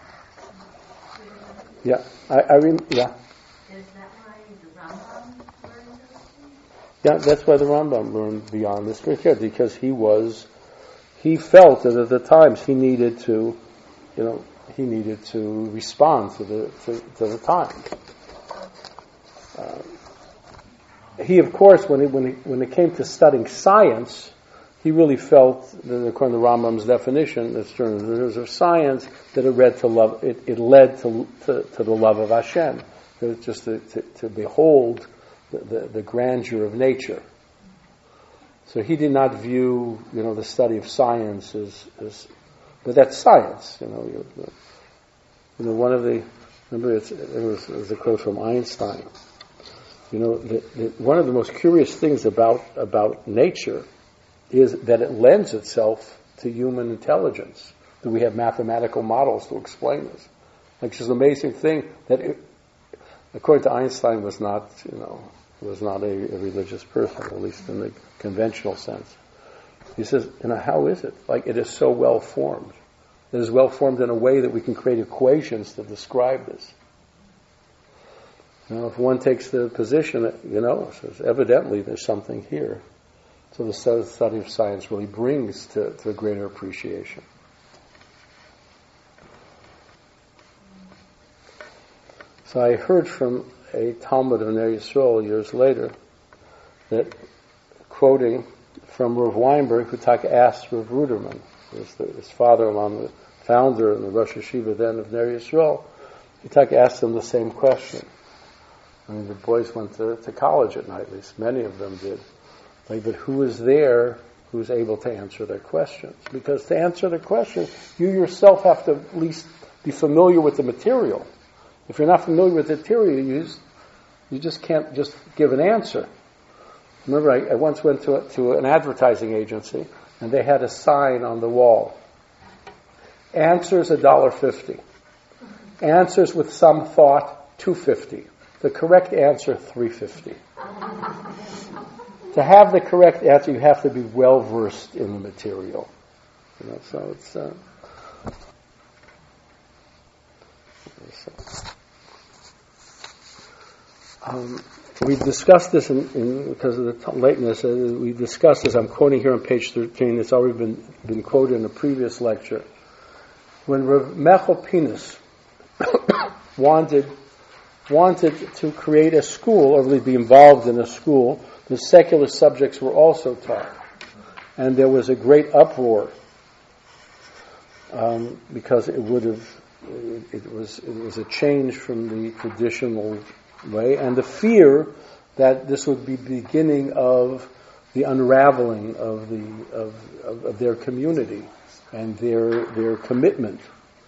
Yeah, I, I rem- yeah. Is that why the Rambam learned this? Yeah, that's why the Rambam learned beyond this cricket, because he was, he felt that at the times he needed to, you know, he needed to respond to the to, to the time. Uh, he, of course, when it, when it, when it came to studying science, he really felt that, according to Rambam's definition, in terms of science, that it led to love. It, it led to, to to the love of Hashem, to, just to, to, to behold the, the, the grandeur of nature. So he did not view, you know, the study of science as, as but that's science, you know. You, you know, one of the remember it's, it was, it was a quote from Einstein. You know, the, the, one of the most curious things about about nature is that it lends itself to human intelligence. That we have mathematical models to explain this. Like, it's just an amazing thing that, it, according to Einstein, was not, you know, was not a, a religious person, at least in the conventional sense. He says, you know, how is it? Like, it is so well formed. It is well formed in a way that we can create equations to describe this. You know, if one takes the position that, you know, says, evidently there's something here. So the study of science really brings to, to a greater appreciation. So I heard from a Talmud of Ner Yisrael years later that, quoting from Rav Weinberg, who asked Rav Ruderman, his, his father-in-law, the founder and the Rosh Hashiva then of Ner Yisrael, he asked him the same question. I mean, the boys went to, to college at night, at least many of them did. Like, but who is there who's able to answer their questions? Because to answer the questions, you yourself have to at least be familiar with the material. If you're not familiar with the material, you just, you just can't just give an answer. Remember, I, I once went to, a, to an advertising agency, and they had a sign on the wall. Answers one dollar fifty. Answers with some thought, two dollars fifty. The correct answer, three dollars fifty. To have the correct answer, you have to be well versed in the material. You know, so it's. Uh, so. Um, we discussed this in, in, because of the t- lateness. Uh, we discussed this. I'm quoting here on page thirteen. It's already been been quoted in a previous lecture. When Rav Mechel Pinus wanted wanted to create a school, or really be involved in a school, the secular subjects were also taught, and there was a great uproar um, because it would have it, it was it was a change from the traditional way, and the fear that this would be the beginning of the unraveling of the of, of, of their community and their their commitment.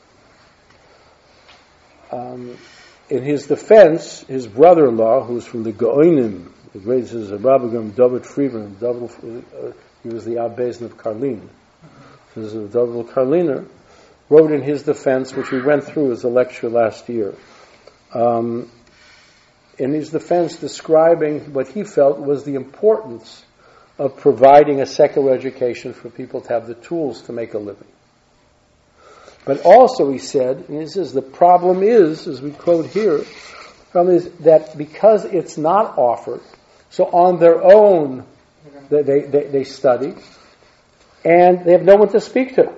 Um, in his defense, his brother-in-law, who was from the Goinim, the great is Rabbi David Friedman, David, uh, he was the Abbezin of Karlin. This is David Karliner, wrote in his defense, which we went through as a lecture last year. Um, in his defense, describing what he felt was the importance of providing a secular education for people to have the tools to make a living. But also, he said, and he says, the problem is, as we quote here, the problem is that because it's not offered, so on their own they, they, they study, and they have no one to speak to.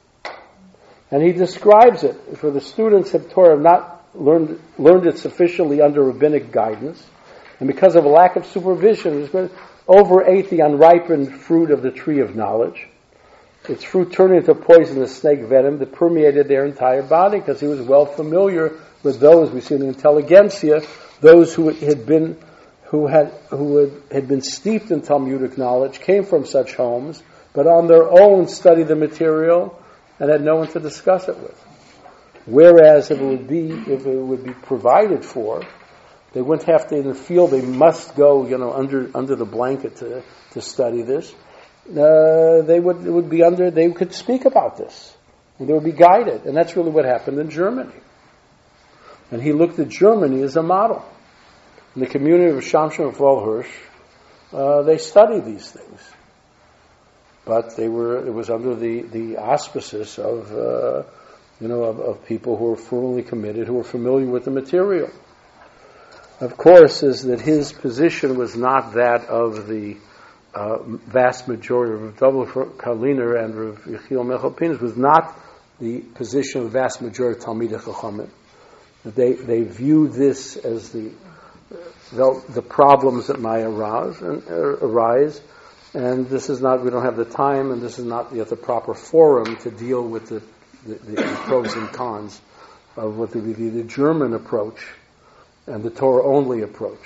And he describes it, for the students of Torah have not learned learned it sufficiently under rabbinic guidance, and because of a lack of supervision, overate the unripened fruit of the tree of knowledge. Its fruit turned into poisonous snake venom that permeated their entire body, because he was well familiar with those, we see in the intelligentsia, those who had been who had who had, had been steeped in Talmudic knowledge, came from such homes, but on their own studied the material and had no one to discuss it with. Whereas if it would be if it would be provided for, they wouldn't have to in the field. They must go, you know, under under the blanket to to study this. Uh, they would it would be under. They could speak about this. And they would be guided, and that's really what happened in Germany. And he looked at Germany as a model. In the community of Shamshon and Volhirsch, uh, they studied these things, but they were it was under the the auspices of. Uh, You know, of, of people who are firmly committed, who are familiar with the material. Of course, is that his position was not that of the uh, vast majority of Rav Karliner and Rav Yechiel Mechel Pinus, was not the position of the vast majority of Talmidei Chachamim. They they viewed this as the the, the problems that might arise and uh, arise, and this is not. We don't have the time, and this is not yet the proper forum to deal with the. The, the, the pros and cons of what would be the German approach and the Torah-only approach.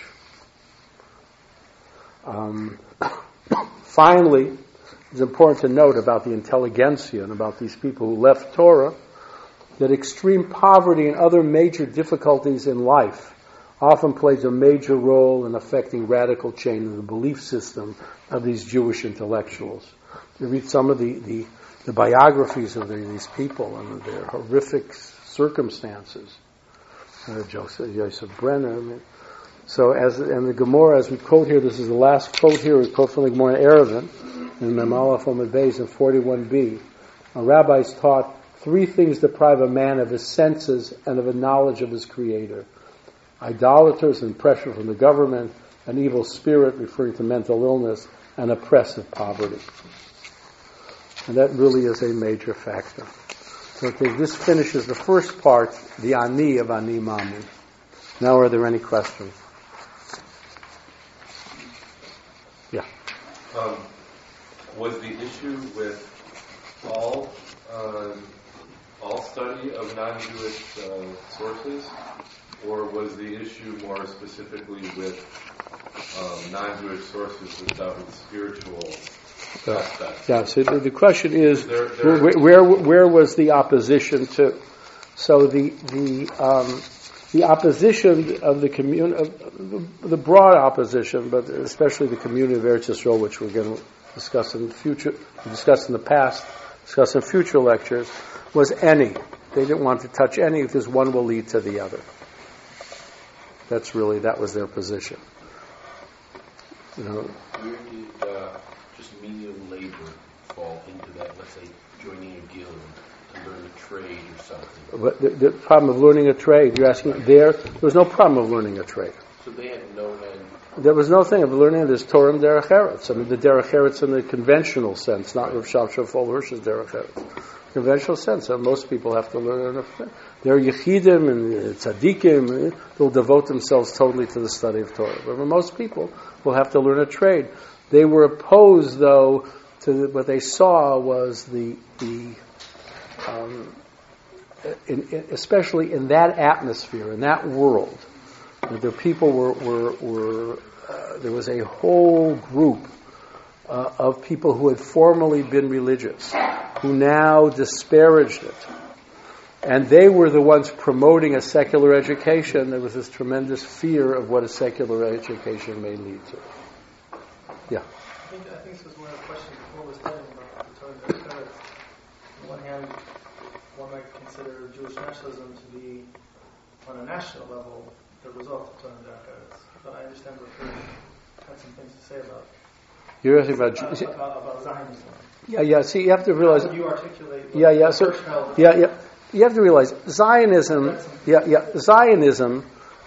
Um, finally, it's important to note about the intelligentsia and about these people who left Torah that extreme poverty and other major difficulties in life often plays a major role in affecting radical change in the belief system of these Jewish intellectuals. You read some of the, the the biographies of the, these people and their horrific circumstances. Uh, Joseph, Joseph Brenner. I mean, so, as and the Gemara, as we quote here, this is the last quote here. We quote from the Gemara in Eruvin in Memalach Omid Beis in forty-one b. Our rabbis taught three things deprive a man of his senses and of a knowledge of his Creator: idolaters and pressure from the government, an evil spirit referring to mental illness, and oppressive poverty. And that really is a major factor. So okay, this finishes the first part, the ani of Ani Maamin. Now, are there any questions? Yeah. Um, was the issue with all um, all study of non-Jewish uh, sources, or was the issue more specifically with um, non-Jewish sources that dealt with spiritual? Uh, yeah, so the, the question is, there, there, where, where where was the opposition to? So the the um, the opposition of the community, of the broad opposition, but especially the community of Eretz Yisrael, which we're going to discuss in the future, discuss in the past, discuss in future lectures, was any. They didn't want to touch any because one will lead to the other. That's really that was their position. You know. Where did uh, just menial labor fall into that? Let's say joining a guild to learn a trade or something. But the, the problem of learning a trade, you're asking there. There was no problem of learning a trade. So they had no end. There was no thing of learning this Torah and Derech Eretz. I mean, the Derech Eretz in the conventional sense, not Rav Shamshon Fol Hirsch's Derech Eretz. Conventional sense. So most people have to learn it. They're Yechidim and Tzaddikim. They'll devote themselves totally to the study of Torah. But most people will have to learn a trade. They were opposed, though, to the, what they saw was the the um, in, in, especially in that atmosphere, in that world. The people were, were, were uh, there was a whole group uh, of people who had formerly been religious, who now disparaged it. And they were the ones promoting a secular education. There was this tremendous fear of what a secular education may lead to. Yeah. I think, I think this was one of the questions before was studying about the Torah and Derech Eretz. On one hand, one might consider Jewish nationalism to be, on a national level, the result of Torah and Derech Eretz. But I understand what Hirsch had some things to say about. You're asking about, uh, about, about Zionism. Yeah, yeah. See, you have to realize. How you articulate. Yeah, yeah. So, yeah, yeah. You have to realize Zionism. Yeah, yeah. Zionism,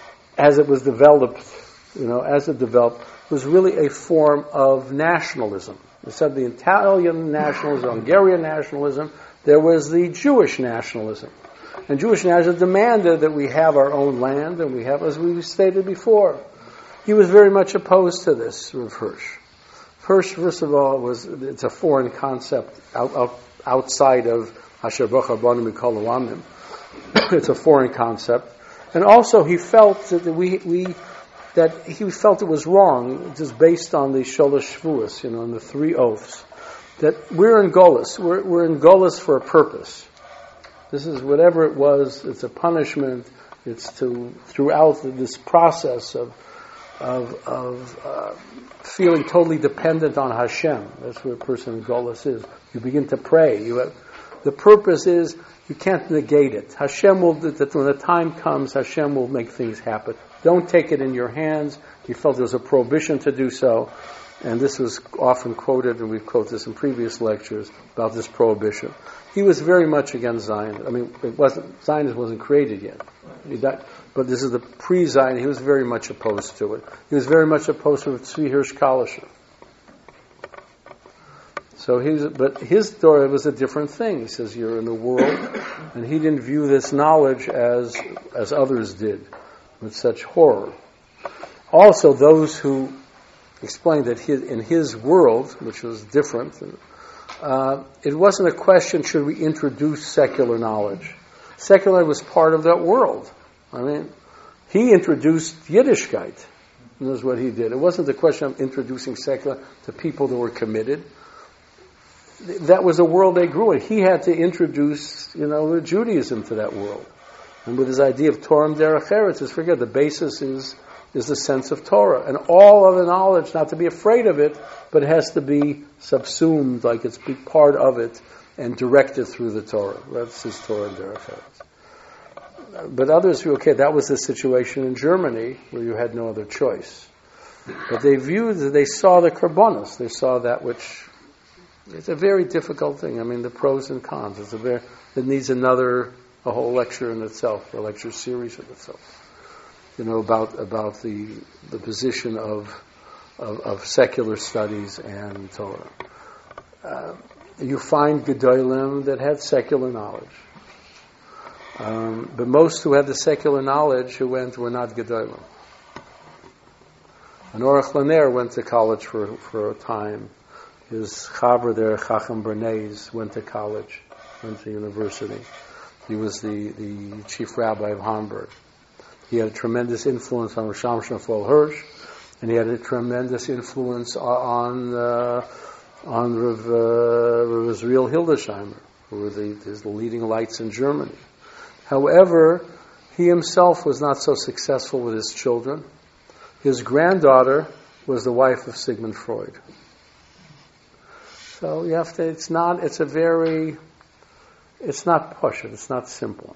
as it was developed, you know, as it developed, was really a form of nationalism. Instead of the Italian nationalism, Hungarian nationalism, there was the Jewish nationalism. And Jewish nationalism demanded that we have our own land, and we have, as we stated before. He was very much opposed to this, Rav Hirsch. Hirsch, first of all, was it's a foreign concept out, out, outside of Asher Baruch Rabbanim Mikol Olamim. It's a foreign concept. And also he felt that we, we that he felt it was wrong, just based on the Sholosh Shvuos, you know, and the three oaths, that we're in Golus. We're, we're in Golus for a purpose. This is whatever it was. It's a punishment. It's to throughout this process of of, of uh, feeling totally dependent on Hashem. That's what a person in Golus is. You begin to pray. You have, the purpose is you can't negate it. Hashem will, that when the time comes, Hashem will make things happen. Don't take it in your hands. He felt there was a prohibition to do so. And this was often quoted, and we've quoted this in previous lectures, about this prohibition. He was very much against Zion. I mean, it wasn't, Zionism wasn't created yet. He died, but this is the pre-Zion. He was very much opposed to it. He was very much opposed to Tzvi Hirsch Kalischer. So he's, but his story was a different thing. He says, you're in the world, and he didn't view this knowledge as as others did, with such horror. Also, those who explained that his, in his world, which was different, uh, it wasn't a question, should we introduce secular knowledge? Secular was part of that world. I mean, he introduced Yiddishkeit. And that's what he did. It wasn't the question of introducing secular to people that were committed. That was the world they grew in. He had to introduce, you know, Judaism to that world. And with his idea of Torah and Derech Eretz, is forget the basis is is the sense of Torah. And all other knowledge, not to be afraid of it, but it has to be subsumed, like it's be part of it, and directed through the Torah. That's his Torah and Derech Eretz. But others feel, okay, that was the situation in Germany, where you had no other choice. But they viewed, they saw the karbonos, they saw that which, it's a very difficult thing. I mean, the pros and cons. It's a very, it needs another, a whole lecture in itself, a lecture series in itself. You know, about about the the position of of, of secular studies and Torah. Uh, you find Gedolim that had secular knowledge. Um, but most who had the secular knowledge who went were not Gedolim. And Aruch LaNer went to college for, for a time. His chaver there, Chacham Bernays, went to college, went to university. He was the, the chief rabbi of Hamburg. He had a tremendous influence on Rosh Hashanah Fol Hirsch, and he had a tremendous influence on uh, on Rav, uh, Rav Israel Hildesheimer, who were the, the leading lights in Germany. However, he himself was not so successful with his children. His granddaughter was the wife of Sigmund Freud. So you have to. It's not. It's a very. It's not push. It's not simple.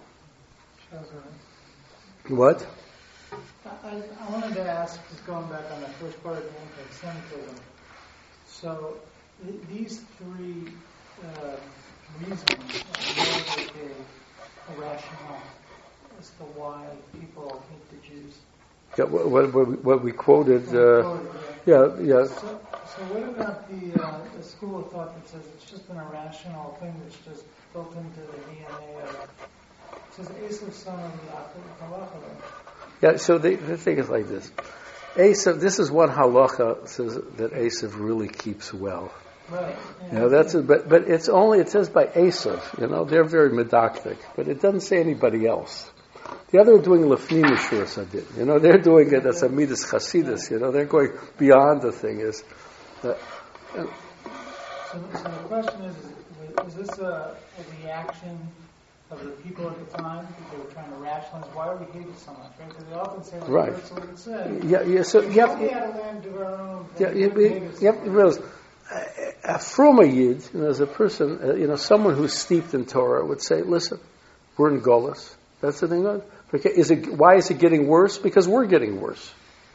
What? I, I wanted to ask, just going back on the first part of the anti-Semitism. So th- these three uh, reasons are like a, a rationale as to why people hate the Jews. Yeah, what, what, what we- what we quoted, uh, Quoted, yeah, yeah. So, so what about the, uh, the school of thought that says it's just an irrational thing that's just built into the D N A of, it says Esav son of the halacha. Yeah, so the, the thing is like this. Esav, this is one halacha says that Esav really keeps well. Right. Yeah. You know, that's it, but but it's only it says by Esav. You know, they're very medoctic, but it doesn't say anybody else. The other are doing lefnim mishur sadin. You know, they're doing it as a midas chasidus. You know, they're going beyond the thing. Is uh, So, so the question is, is this a, a reaction of the people at the time? They were trying to rationalize why we hate it so much, right? Because they often say, like, Right. that's what it said. yeah, yeah. So you have, We had a land of our own. yeah, we you, wouldn't you, hate it you so have to much. realize, a, a from a yid, you know, as a person, uh, you know, someone who's steeped in Torah would say, "Listen, we're in Golas. That's the thing. Okay, is it? Why is it getting worse? Because we're getting worse.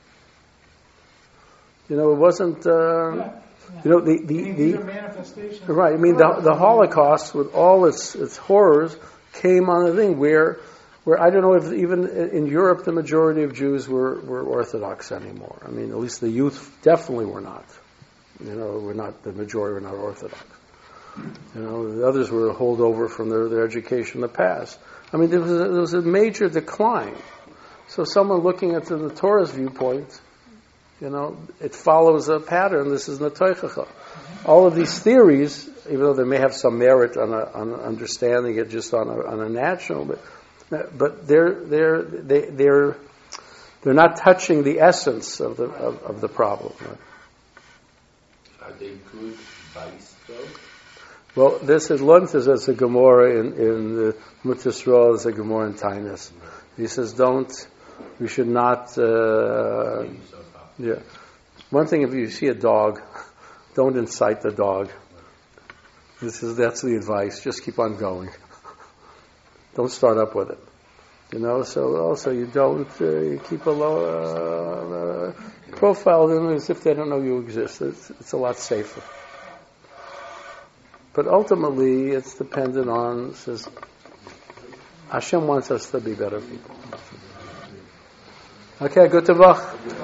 You know, it wasn't. Uh, Yeah. You know, the I the, mean, the these are manifestations. right. I mean, the the Holocaust with all its its horrors came on a thing where where I don't know if even in Europe the majority of Jews were, were Orthodox anymore. I mean, at least the youth definitely were not. You know, we're not the majority were not Orthodox. You know, the others were a holdover from their, their education in the past. I mean, there was a, there was a major decline. So someone looking at the, the Torah's viewpoint, you know, it follows a pattern. This is Natoichacha. All of these theories, even though they may have some merit on, a, on understanding it just on a, on a natural, but but they're they're they, they're they're not touching the essence of the of, of the problem. Right? Are they good advice, though? Well, this is Luntis as a Gemara in in the Mutisrael as a Gemara in Tainus. He says, don't. We should not. Uh, yeah. One thing, if you see a dog, don't incite the dog. This is that's the advice. Just keep on going. Don't start up with it. You know. So also you don't uh, you keep a low uh, uh, profile them as if they don't know you exist. It's, it's a lot safer. But ultimately, it's dependent on. Says Hashem wants us to be better people. Okay, good to